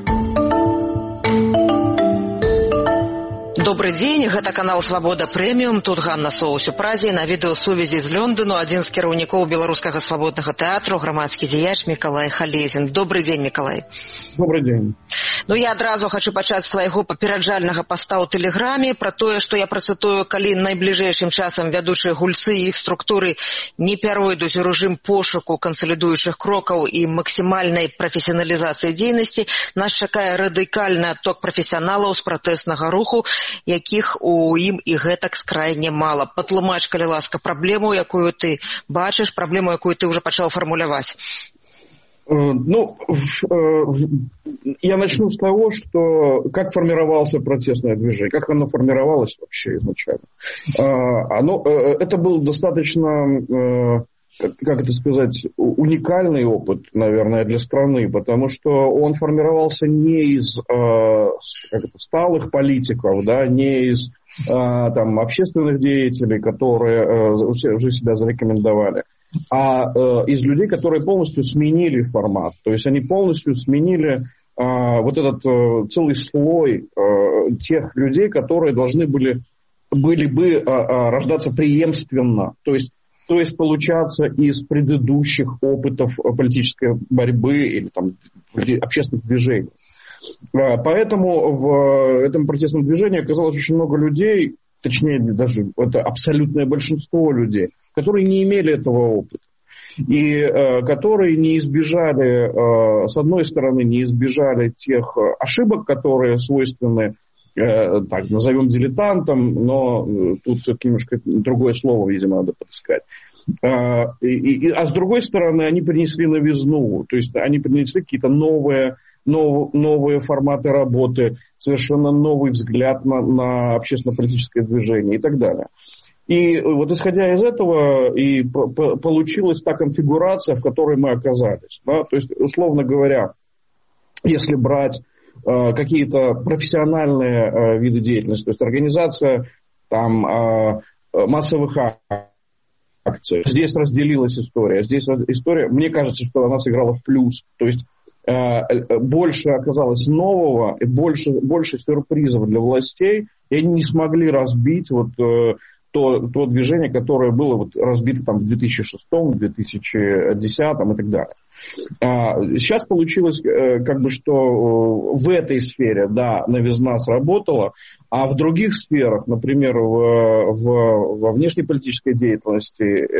Добрый дзень, гэта канал «Свобода премиум». Тут Ганна Соус у Празе. На відэасувязі з Лондону адзін з кіраўнікоў беларускага свабоднага тэатру, грамадскі дзеяч Мікалай Халезін. Добрый дзень, Мікалай. Добрый дзень. Ну, я адразу хочу пачаць з свайго папераджальнага паста ў тэлеграме пра тое, што я працытую, калі найбліжэйшым часам вядучыя гульцы і іх структуры не пяройдуць у рэжым пошуку кансалідуючых крокаў і максімальнай прафесіяналізацыі дзейнасці, нас чакае радыкальны адток прафесіяналаў з пратэснага руху, якіх у ім і гэтак скрайне мала. Патлумач, калі ласка, праблему, якую ты бачыш, праблему, якую ты ўжо пачаў фармуляваць. Ну, я начну с того, что как формировался протестное движение, как оно формировалось вообще изначально. Оно, это был достаточно, как это сказать, уникальный опыт, наверное, для страны, потому что он формировался не из как это, сталых политиков, да, не из там, общественных деятелей, которые уже себя зарекомендовали, а э, из людей, которые полностью сменили формат. То есть они полностью сменили э, вот этот э, целый слой э, тех людей, которые должны были, были бы э, э, рождаться преемственно. То есть, то есть получаться из предыдущих опытов политической борьбы или там, общественных движений. Э, поэтому в этом протестном движении оказалось очень много людей, точнее даже это абсолютное большинство людей, которые не имели этого опыта. И э, которые не избежали, э, с одной стороны, не избежали тех ошибок, которые свойственны, э, так, назовем дилетантам, но э, тут все-таки немножко другое слово, видимо, надо подыскать. Э, и, и, а с другой стороны, они принесли новизну, то есть они принесли какие-то новые, нов, новые форматы работы, совершенно новый взгляд на, на общественно-политическое движение и так далее. И вот исходя из этого и получилась та конфигурация, в которой мы оказались. Да? То есть, условно говоря, если брать э, какие-то профессиональные э, виды деятельности, то есть организация там, э, массовых акций, здесь разделилась история, здесь история, мне кажется, что она сыграла в плюс. То есть э, больше оказалось нового и больше, больше сюрпризов для властей, и они не смогли разбить вот... Э, То, то движение, которое было вот разбито там в две тысячи шестом, две тысячи десятом и так далее. А, сейчас получилось, как бы, что в этой сфере, да, новизна сработала, а в других сферах, например, в, в, во внешнеполитической деятельности,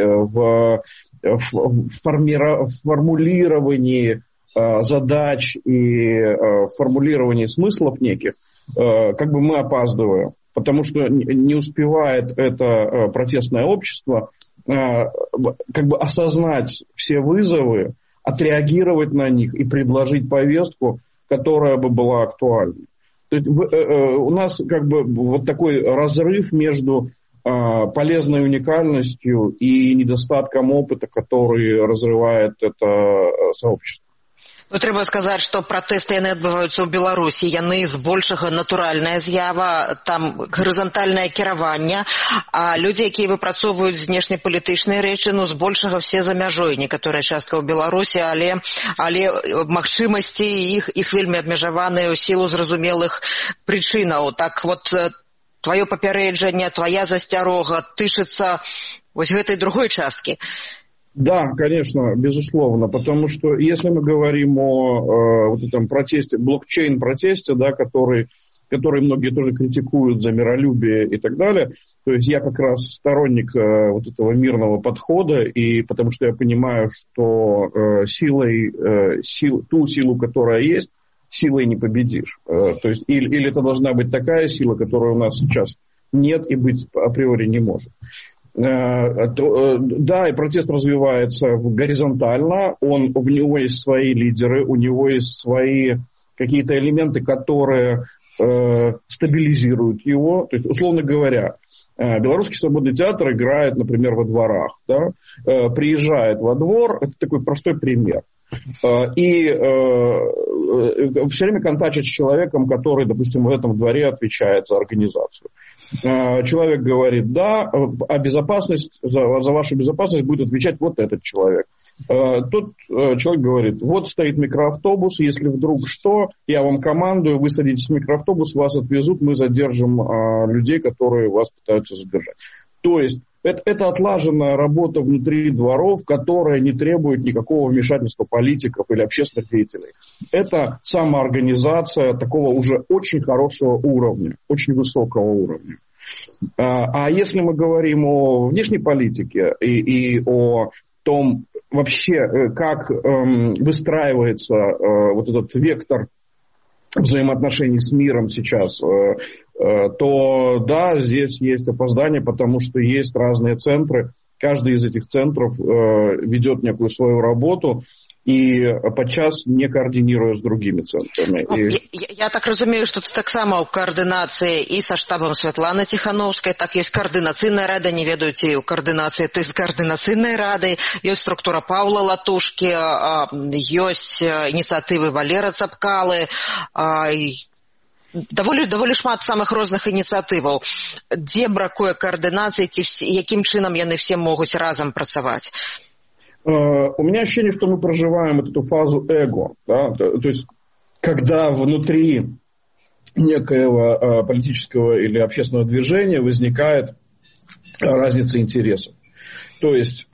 в, в, формира, в формулировании задач и формулировании смыслов неких, как бы мы опаздываем. Потому что не успевает это протестное общество как бы осознать все вызовы, отреагировать на них и предложить повестку, которая бы была актуальна. То есть у нас как бы вот такой разрыв между полезной уникальностью и недостатком опыта, который разрывает это сообщество. Ну, трэба сказаць, што пратэсты яны адбываюцца ў Беларусі, яны збольшага натуральная з'ява, там гарызантальнае кіраванне, а людзі, якія выпрацоўваюць знешнепалітычныя рэчы, ну, збольшага все за мяжой, некаторая частка ў Беларусі, але, але магчымасці іх, іх вельмі абмежаваныя ў сілу зразумелых прычынаў. Так вот, тваё папярэджанне, твая засцярога тычыцца вось гэтай другой часткі. Да, конечно, безусловно, потому что если мы говорим о э, вот этом протесте, блокчейн-протесте, да, который, который многие тоже критикуют за миролюбие и так далее, то есть я как раз сторонник э, вот этого мирного подхода, и потому что я понимаю, что э, силой, э, сил, ту силу, которая есть, силой не победишь. Э, то есть или, или это должна быть такая сила, которой у нас сейчас нет и быть априори не может. Да, и протест развивается горизонтально, он, у него есть свои лидеры, у него есть свои какие-то элементы, которые э, стабилизируют его. То есть, условно говоря, Белорусский свободный театр играет, например, во дворах, да? э, приезжает во двор, это такой простой пример. И э, все время контактирует с человеком, который, допустим, в этом дворе отвечает за организацию. Человек говорит, да, а безопасность, за, за вашу безопасность будет отвечать вот этот человек. Тут человек говорит, вот стоит микроавтобус, если вдруг что, я вам командую, вы садитесь в микроавтобус, вас отвезут, мы задержим людей, которые вас пытаются задержать. То есть это, это отлаженная работа внутри дворов, которая не требует никакого вмешательства политиков или общественных деятелей. Это самоорганизация такого уже очень хорошего уровня, очень высокого уровня. А если мы говорим о внешней политике и, и о том вообще, как эм, выстраивается э, вот этот вектор взаимоотношений с миром сейчас, э, э, то да, здесь есть опоздание, потому что есть разные центры. Каждый из этих центров э, ведет некую свою работу и подчас не координируя с другими центрами. І... Я, я так разумею, што тут таксама ў каардынацыі і са штабам Святланы Ціхановскай, так ёсць каардынацыйная рада, не ведаю, ці ў каардынацыі ты з каардынацыйнай радай, ёсць структура Паўла Латушкі, ёсць ініцыятывы Валера Цапкалы, даволі, даволі шмат самых розных ініцыятываў. Дзе бракуе каардынацыі, ці якім чынам яны все могуць разам працаваць? У меня ощущение, что мы проживаем эту фазу эго, да? то, то есть когда внутри некоего политического или общественного движения возникает разница интересов. То есть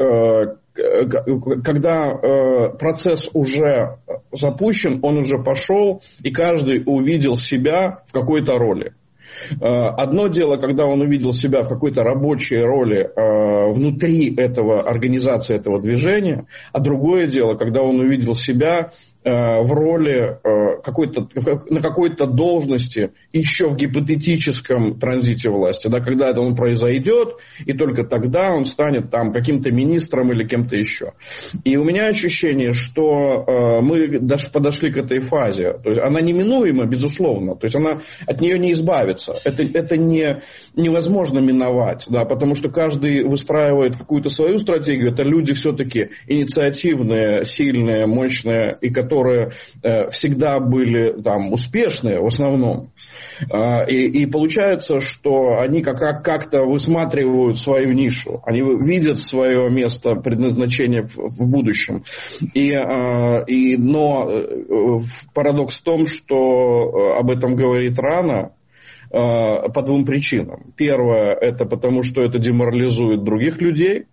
когда процесс уже запущен, он уже пошел, и каждый увидел себя в какой-то роли. Одно дело, когда он увидел себя в какой-то рабочей роли э, внутри этого организации этого движения, а другое дело, когда он увидел себя в роли какой-то, на какой-то должности еще в гипотетическом транзите власти, да, когда это он произойдет, и только тогда он станет там каким-то министром или кем-то еще. И у меня ощущение, что мы даже подошли к этой фазе. То есть она неминуема, безусловно. То есть она, от нее не избавиться. Это, это не, невозможно миновать, да, потому что каждый выстраивает какую-то свою стратегию. Это люди все-таки инициативные, сильные, мощные, и которые которые э, всегда были там успешные в основном. Э, и, и получается, что они как, как, как-то высматривают свою нишу. Они видят свое место предназначения в, в будущем. И, э, и, но э, парадокс в том, что об этом говорит рано, э, по двум причинам. Первое, это потому, что это деморализует других людей.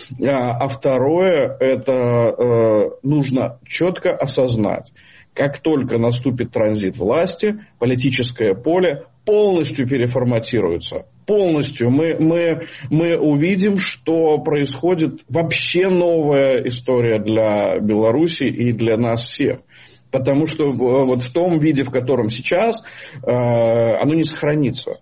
А второе, это э, нужно четко осознать, как только наступит транзит власти, политическое поле полностью переформатируется. Полностью. Мы, мы, мы увидим, что происходит вообще новая история для Беларуси и для нас всех. Потому что вот в том виде, в котором сейчас, э, оно не сохранится.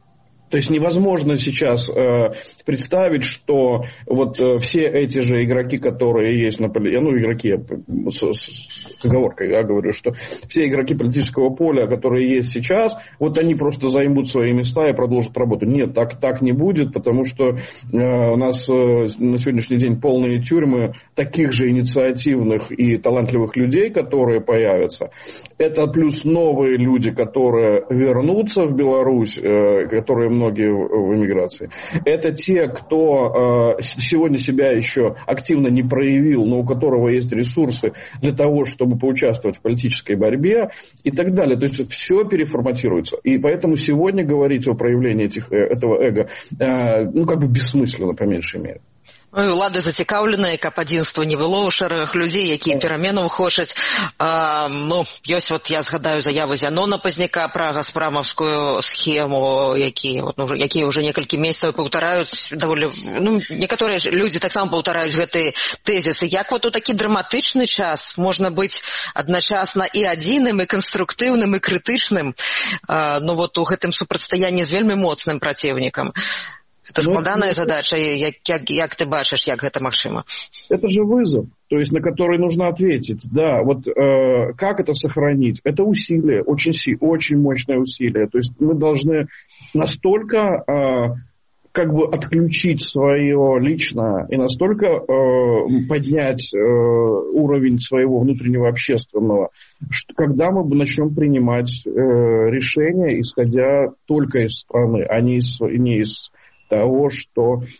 То есть невозможно сейчас э, представить, что вот э, все эти же игроки, которые есть на поле, ну игроки, я с, с оговоркой я говорю, что все игроки политического поля, которые есть сейчас, вот они просто займут свои места и продолжат работу. Нет, так, так не будет, потому что э, у нас э, на сегодняшний день полные тюрьмы таких же инициативных и талантливых людей, которые появятся. Это плюс новые люди, которые вернутся в Беларусь, э, которые многие в эмиграции. Это те, кто э, сегодня себя еще активно не проявил, но у которого есть ресурсы для того, чтобы поучаствовать в политической борьбе и так далее. То есть все переформатируется. И поэтому сегодня говорить о проявлении этих, этого эго э, ну, как бы бессмысленно, по меньшей мере. Ну, і ўлады зацікаўленыя, каб адзінства не было ў шэрагах людзей, якія пераменаў хочуць. А, ну, ёсць, вот я згадаю заяву Зянона Пазняка пра гаспрамаўскую схему, якія, вот, ну, якія ўжо некалькі месяцаў паўтараюць даволі, ну, некаторыя людзі таксама паўтараюць гэтыя тэзісы. Як вот у такі драматычны час можна быць адначасна і адзіным, і канструктыўным, і крытычным, а, ну, вот у гэтым супрацьстаянні з вельмі моцным праціўнікам? Это складаная задача, як, як, як ты бачишь, як это магчыма? Это же вызов, то есть на который нужно ответить. Да, вот э, как это сохранить? Это усилие, очень, очень мощное усилие. То есть мы должны настолько э, как бы отключить свое личное и настолько э, поднять э, уровень своего внутреннего общественного, что когда мы начнем принимать э, решения, исходя только из страны, а не из, не из того, что э,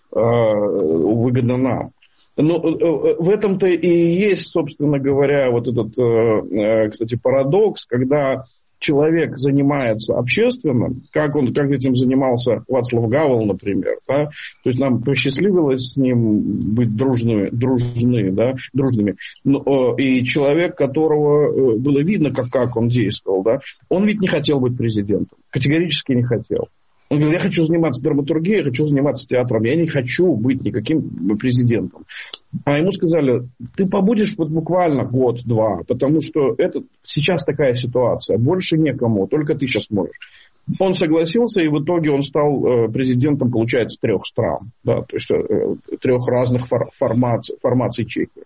выгодно нам. Ну, э, в этом-то и есть, собственно говоря, вот этот, э, кстати, парадокс, когда человек занимается общественным, как он, как этим занимался Вацлав Гавел, например, да? То есть нам посчастливилось с ним быть дружными, дружны, да? дружными. Но, и человек, которого было видно, как, как он действовал, да? Он ведь не хотел быть президентом, категорически не хотел. Он говорит, я хочу заниматься драматургией, я хочу заниматься театром, я не хочу быть никаким президентом. А ему сказали, ты побудешь вот буквально год-два, потому что это сейчас такая ситуация, больше некому, только ты сейчас можешь. Он согласился, и в итоге он стал президентом, получается, трех стран, да, то есть трех разных формаций, формаций Чехии.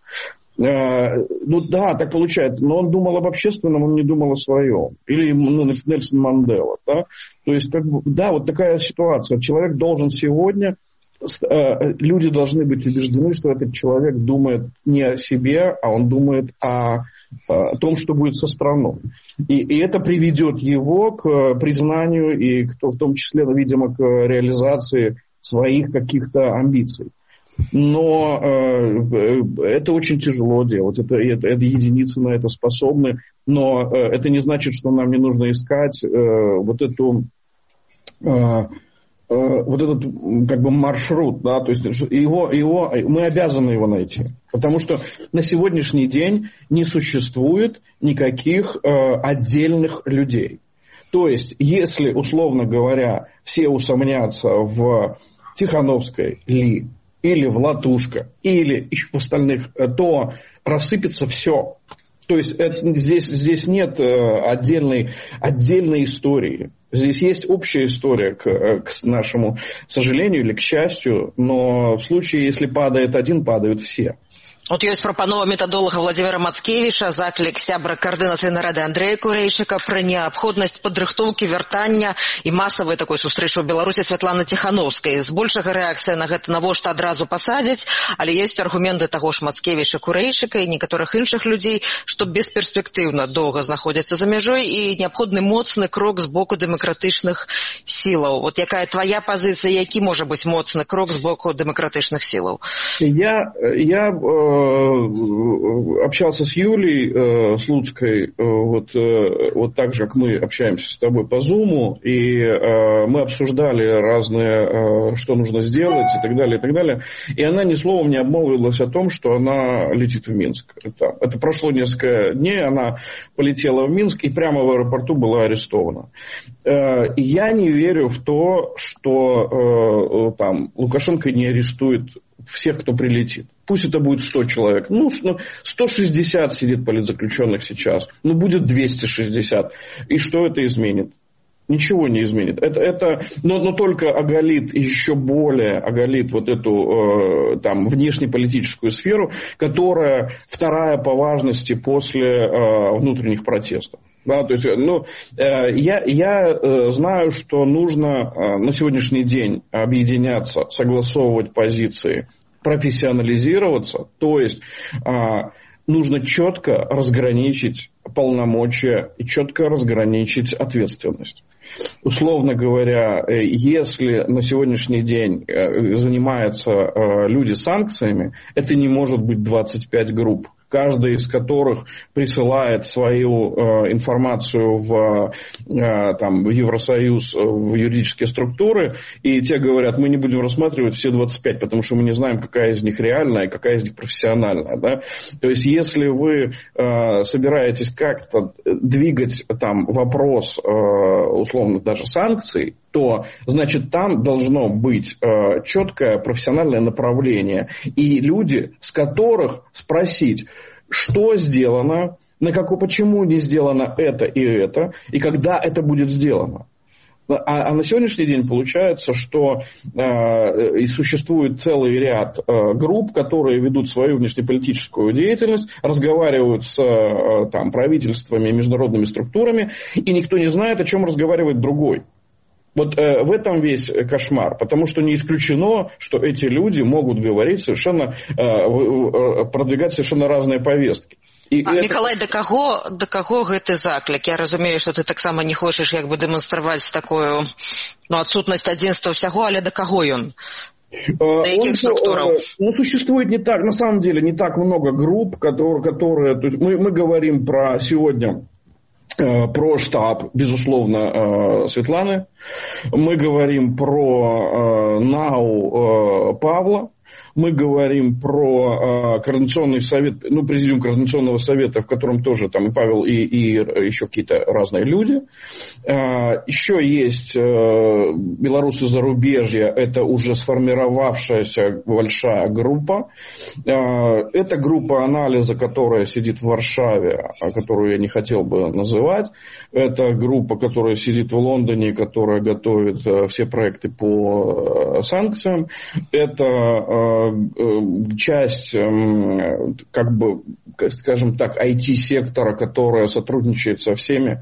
Ну да, так получается, но он думал об общественном, он не думал о своем. Или ну, Нельсон Мандела, да. То есть, как бы, да, вот такая ситуация. Человек должен сегодня, люди должны быть убеждены, что этот человек думает не о себе, а он думает о, о том, что будет со страной. И, и это приведет его к признанию и к, в том числе, видимо, к реализации своих каких-то амбиций. Но э, это очень тяжело делать, это, это, это единицы на это способны, но э, это не значит, что нам не нужно искать э, вот эту... Э, вот этот как бы маршрут, да, то есть его, его, мы обязаны его найти, потому что на сегодняшний день не существует никаких э, отдельных людей. То есть, если, условно говоря, все усомнятся в Тихановской ли, или в Латушко, или еще в остальных, то рассыпется все. То есть это, здесь, здесь нет отдельной, отдельной истории. Здесь есть общая история, к, к нашему сожалению или к счастью, но в случае, если падает один, падают все. От ёсць прапанова метадолага Владимира Мацкевіча, заклік сябра каардынацыйнай рады Андрэя Курэйчыка пра неабходнасць падрыхтоўкі вяртання і масавай такой сустрэчы ў Беларусі Святланы Ціхановскай. Збольшага рэакцыя на гэта навошта адразу пасадзяць, але ёсць аргументы таго ж Мацкевіча, Курэйчыка і некаторых іншых людзей, што бесперспектыўна доўга знаходзяцца за мяжой і неабходны моцны крок з боку дэмакратычных сілаў. Вот якая твоя пазіцыя, які можа быць моцны крок з боку дэмакратычных сілаў? Я, я общался с Юлей э, Слуцкой, э, вот, э, вот так же, как мы общаемся с тобой по Зуму, и э, мы обсуждали разные, э, что нужно сделать и так далее, и так далее. И она ни словом не обмолвилась о том, что она летит в Минск. Это, это прошло несколько дней, она полетела в Минск и прямо в аэропорту была арестована. Э, я не верю в то, что э, там, Лукашенко не арестует всех, кто прилетит. Пусть это будет сто человек. Ну, сто шестьдесят сидит политзаключенных сейчас. Ну, будет двести шестьдесят. И что это изменит? Ничего не изменит. Это, это, но, но только оголит, еще более оголит вот эту э, там, внешнеполитическую сферу, которая вторая по важности после э, внутренних протестов. Да, то есть, ну, э, я, я э, знаю, что нужно э, на сегодняшний день объединяться, согласовывать позиции, профессионализироваться, то есть а, нужно четко разграничить полномочия и четко разграничить ответственность. Условно говоря, если на сегодняшний день занимаются люди санкциями, это не может быть двадцать пять групп, каждая из которых присылает свою э, информацию в, э, там, в Евросоюз, в юридические структуры, и те говорят, мы не будем рассматривать все двадцать пять, потому что мы не знаем, какая из них реальная и какая из них профессиональная. Да? То есть, если вы э, собираетесь как-то двигать там, вопрос, э, условно, даже санкций, то, значит, там должно быть э, четкое профессиональное направление. И люди, с которых спросить, что сделано, на какое, почему не сделано это и это, и когда это будет сделано. А, а на сегодняшний день получается, что э, и существует целый ряд э, групп, которые ведут свою внешнеполитическую деятельность, разговаривают с э, там, правительствами, международными структурами, и никто не знает, о чем разговаривает другой. Вот э, в этом весь кошмар, потому что не исключено, что эти люди могут говорить совершенно, э, э, продвигать совершенно разные повестки. І а, это... Мікалай, да каго, да каго гэты заклік? Я разумею, што ты таксама не хочаш як бы дэманстраваць такую, ну, адсутнасць адзінства ўсяго, але да каго ён? Да якіх структураў? Ну, существует не так, на самом деле, не так много групп, которые, которые мы, мы говорим про сегодня, про штаб, безусловно, Светланы. Мы говорим про НАУ Павла. Мы говорим про э, Координационный совет, ну, президиум Координационного совета, в котором тоже там и Павел, и, и еще какие-то разные люди. Э, еще есть э, белорусы зарубежья, это уже сформировавшаяся большая группа. Э, это группа анализа, которая сидит в Варшаве, которую я не хотел бы называть. Это группа, которая сидит в Лондоне, которая готовит э, все проекты по э, санкциям. Это э, часть, как бы, скажем так, ай ти-сектора, которая сотрудничает со всеми.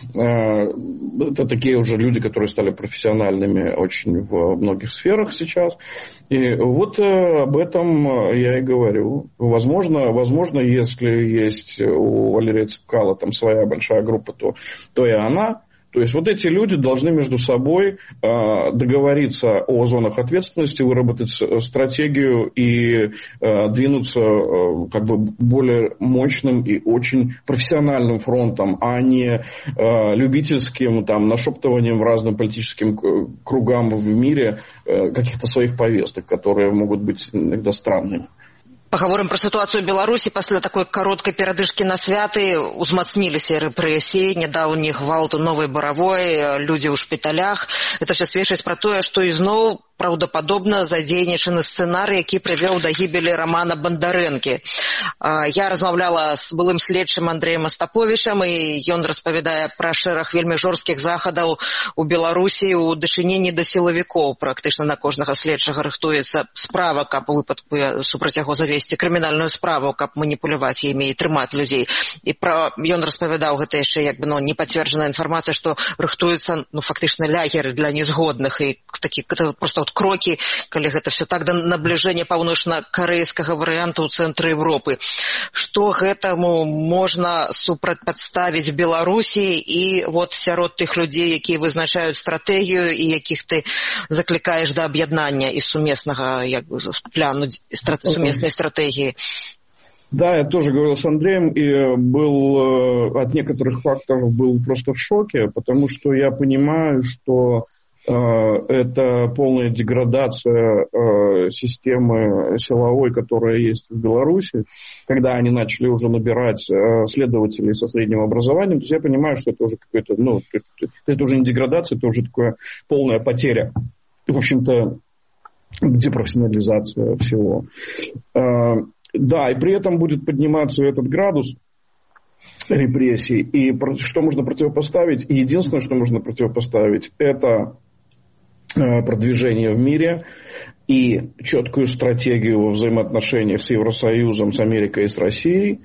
Это такие уже люди, которые стали профессиональными очень в многих сферах сейчас. И вот об этом я и говорю. Возможно, возможно, если есть у Валерия Цепкала там своя большая группа, то, то и она. То есть вот эти люди должны между собой э, договориться о зонах ответственности, выработать стратегию и э, двинуться э, как бы более мощным и очень профессиональным фронтом, а не э, любительским там, нашептыванием разным политическим кругам в мире э, каких-то своих повесток, которые могут быть иногда странными. Пагаворым пра сітуацыю ў Беларусі пасля такой кароткай перадышкі на святы. Узмацніліся рэпрэсіі, нядаўні гвалт у Новай Баравой, людзі ў шпіталях. Это ўсё сведчыць пра тое, што ізноў праўдападобна задзейнічаны сцэнарый, які прывёў да гібелі Рамана Бандарэнкі. Я размаўляла з былым следчым Андрэем Астаповічам, і ён распавядае пра шэраг вельмі жорсткіх захадаў у Беларусі у дачыненні да сілавікоў. Практычна на кожнага следчага рыхтуецца справа, каб у выпадку супраць яго завесці крымінальную справу, каб маніпуляваць імі і трымаць людзей. І пра ён распавядаў, гэта яшчэ як бы ну непацверджаная інфармацыя, што рыхтуецца ну фактычна лагеры для незгодных, і такі проста вот крокі, калі гэта все так да набліжэння паўночна-карэйскага варыянту ў цэнтры Европы. Што гэтаму можна супрацьпадставіць Беларусі і вот сярод тых людзей, якія вызначаюць стратэгію і якіх ты заклікаеш да аб'яднання і сумеснага як бы пляну сумеснай стратэгіі? Да, я тоже говорил с Андреем и был от некоторых факторов был просто в шоке, потому что я понимаю, что это полная деградация системы силовой, которая есть в Беларуси, когда они начали уже набирать следователей со средним образованием. То есть я понимаю, что это уже какое-то, ну, это уже не деградация, это уже такая полная потеря, в общем-то, депрофессионализация всего. Да, и при этом будет подниматься этот градус репрессий. И что можно противопоставить? И единственное, что можно противопоставить, это продвижение в мире и четкую стратегию во взаимоотношениях с Евросоюзом, с Америкой и с Россией.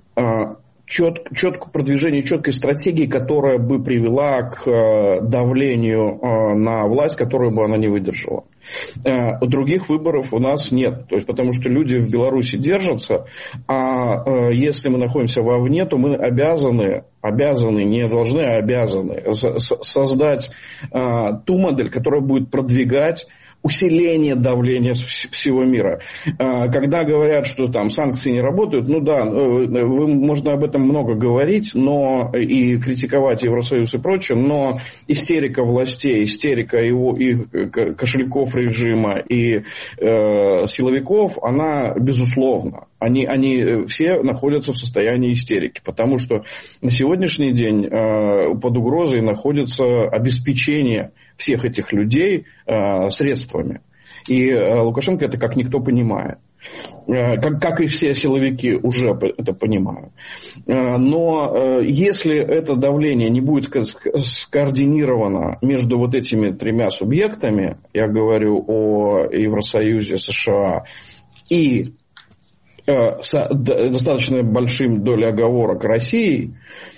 Чет, четкое продвижение четкой стратегии, которая бы привела к давлению на власть, которую бы она не выдержала. Других выборов у нас нет. То есть, потому что люди в Беларуси держатся, а если мы находимся вовне, то мы обязаны, обязаны, не должны, а обязаны создать ту модель, которая будет продвигать усиление давления всего мира. Когда говорят, что там санкции не работают, ну да, вы, можно об этом много говорить, но и критиковать Евросоюз и прочее, но истерика властей, истерика его, их кошельков режима и э, силовиков, она безусловна. Они, они все находятся в состоянии истерики, потому что на сегодняшний день э, под угрозой находится обеспечение всех этих людей э, средствами. И э, Лукашенко это как никто понимает. Э, как, как и все силовики уже это понимают. Э, но э, если это давление не будет скоординировано между вот этими тремя субъектами, я говорю о Евросоюзе, США и э, с достаточно большим долей оговорок России,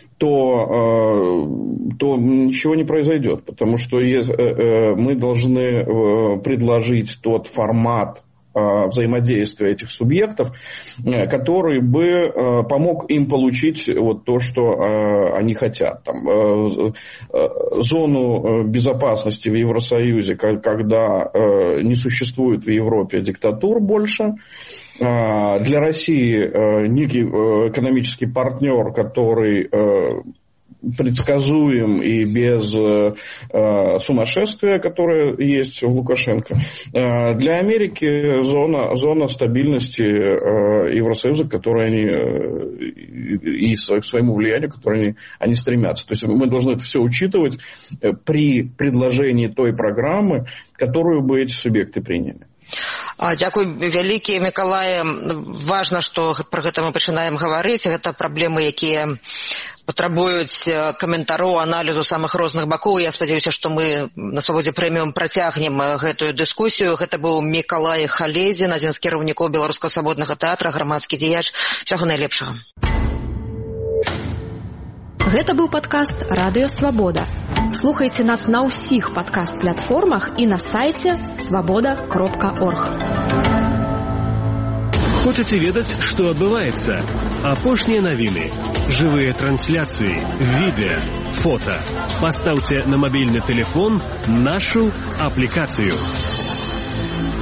то, то ничего не произойдет, потому что мы должны предложить тот формат взаимодействия этих субъектов, который бы помог им получить вот то, что они хотят. Там, зону безопасности в Евросоюзе, когда не существует в Европе диктатур больше. Для России некий экономический партнер, который предсказуем и без э, сумасшествия, которое есть в Лукашенко. Э, для Америки зона, зона стабильности э, Евросоюза, к которой они э, и к своему влиянию, к которому они, они стремятся. То есть мы должны это все учитывать э, при предложении той программы, которую бы эти субъекты приняли. Дзякуй вялікі, Мікалай. Важна, што пра гэта мы пачынаем гаварыць. Гэта праблемы, якія патрабуюць каментароў, аналізу самых розных бакоў. Я спадзяюся, што мы на Свабодзе прэміум працягнем гэтую дыскусію. Гэта быў Мікалай Халезін, адзін з кіраўнікоў Беларускага свабоднага тэатра, грамадскі дзеяч. Усяго найлепшага. Гэта быў падкаст «Радыё Свабода». Слухайце нас на ўсіх падкаст-платформах і на сайце свабода кропка орг. Хочаце ведаць, што адбываецца? Апошнія навіны, жывыя трансляцыі, відэа, фота. Пастаўце на мабільны тэлефон нашу аплікацыю.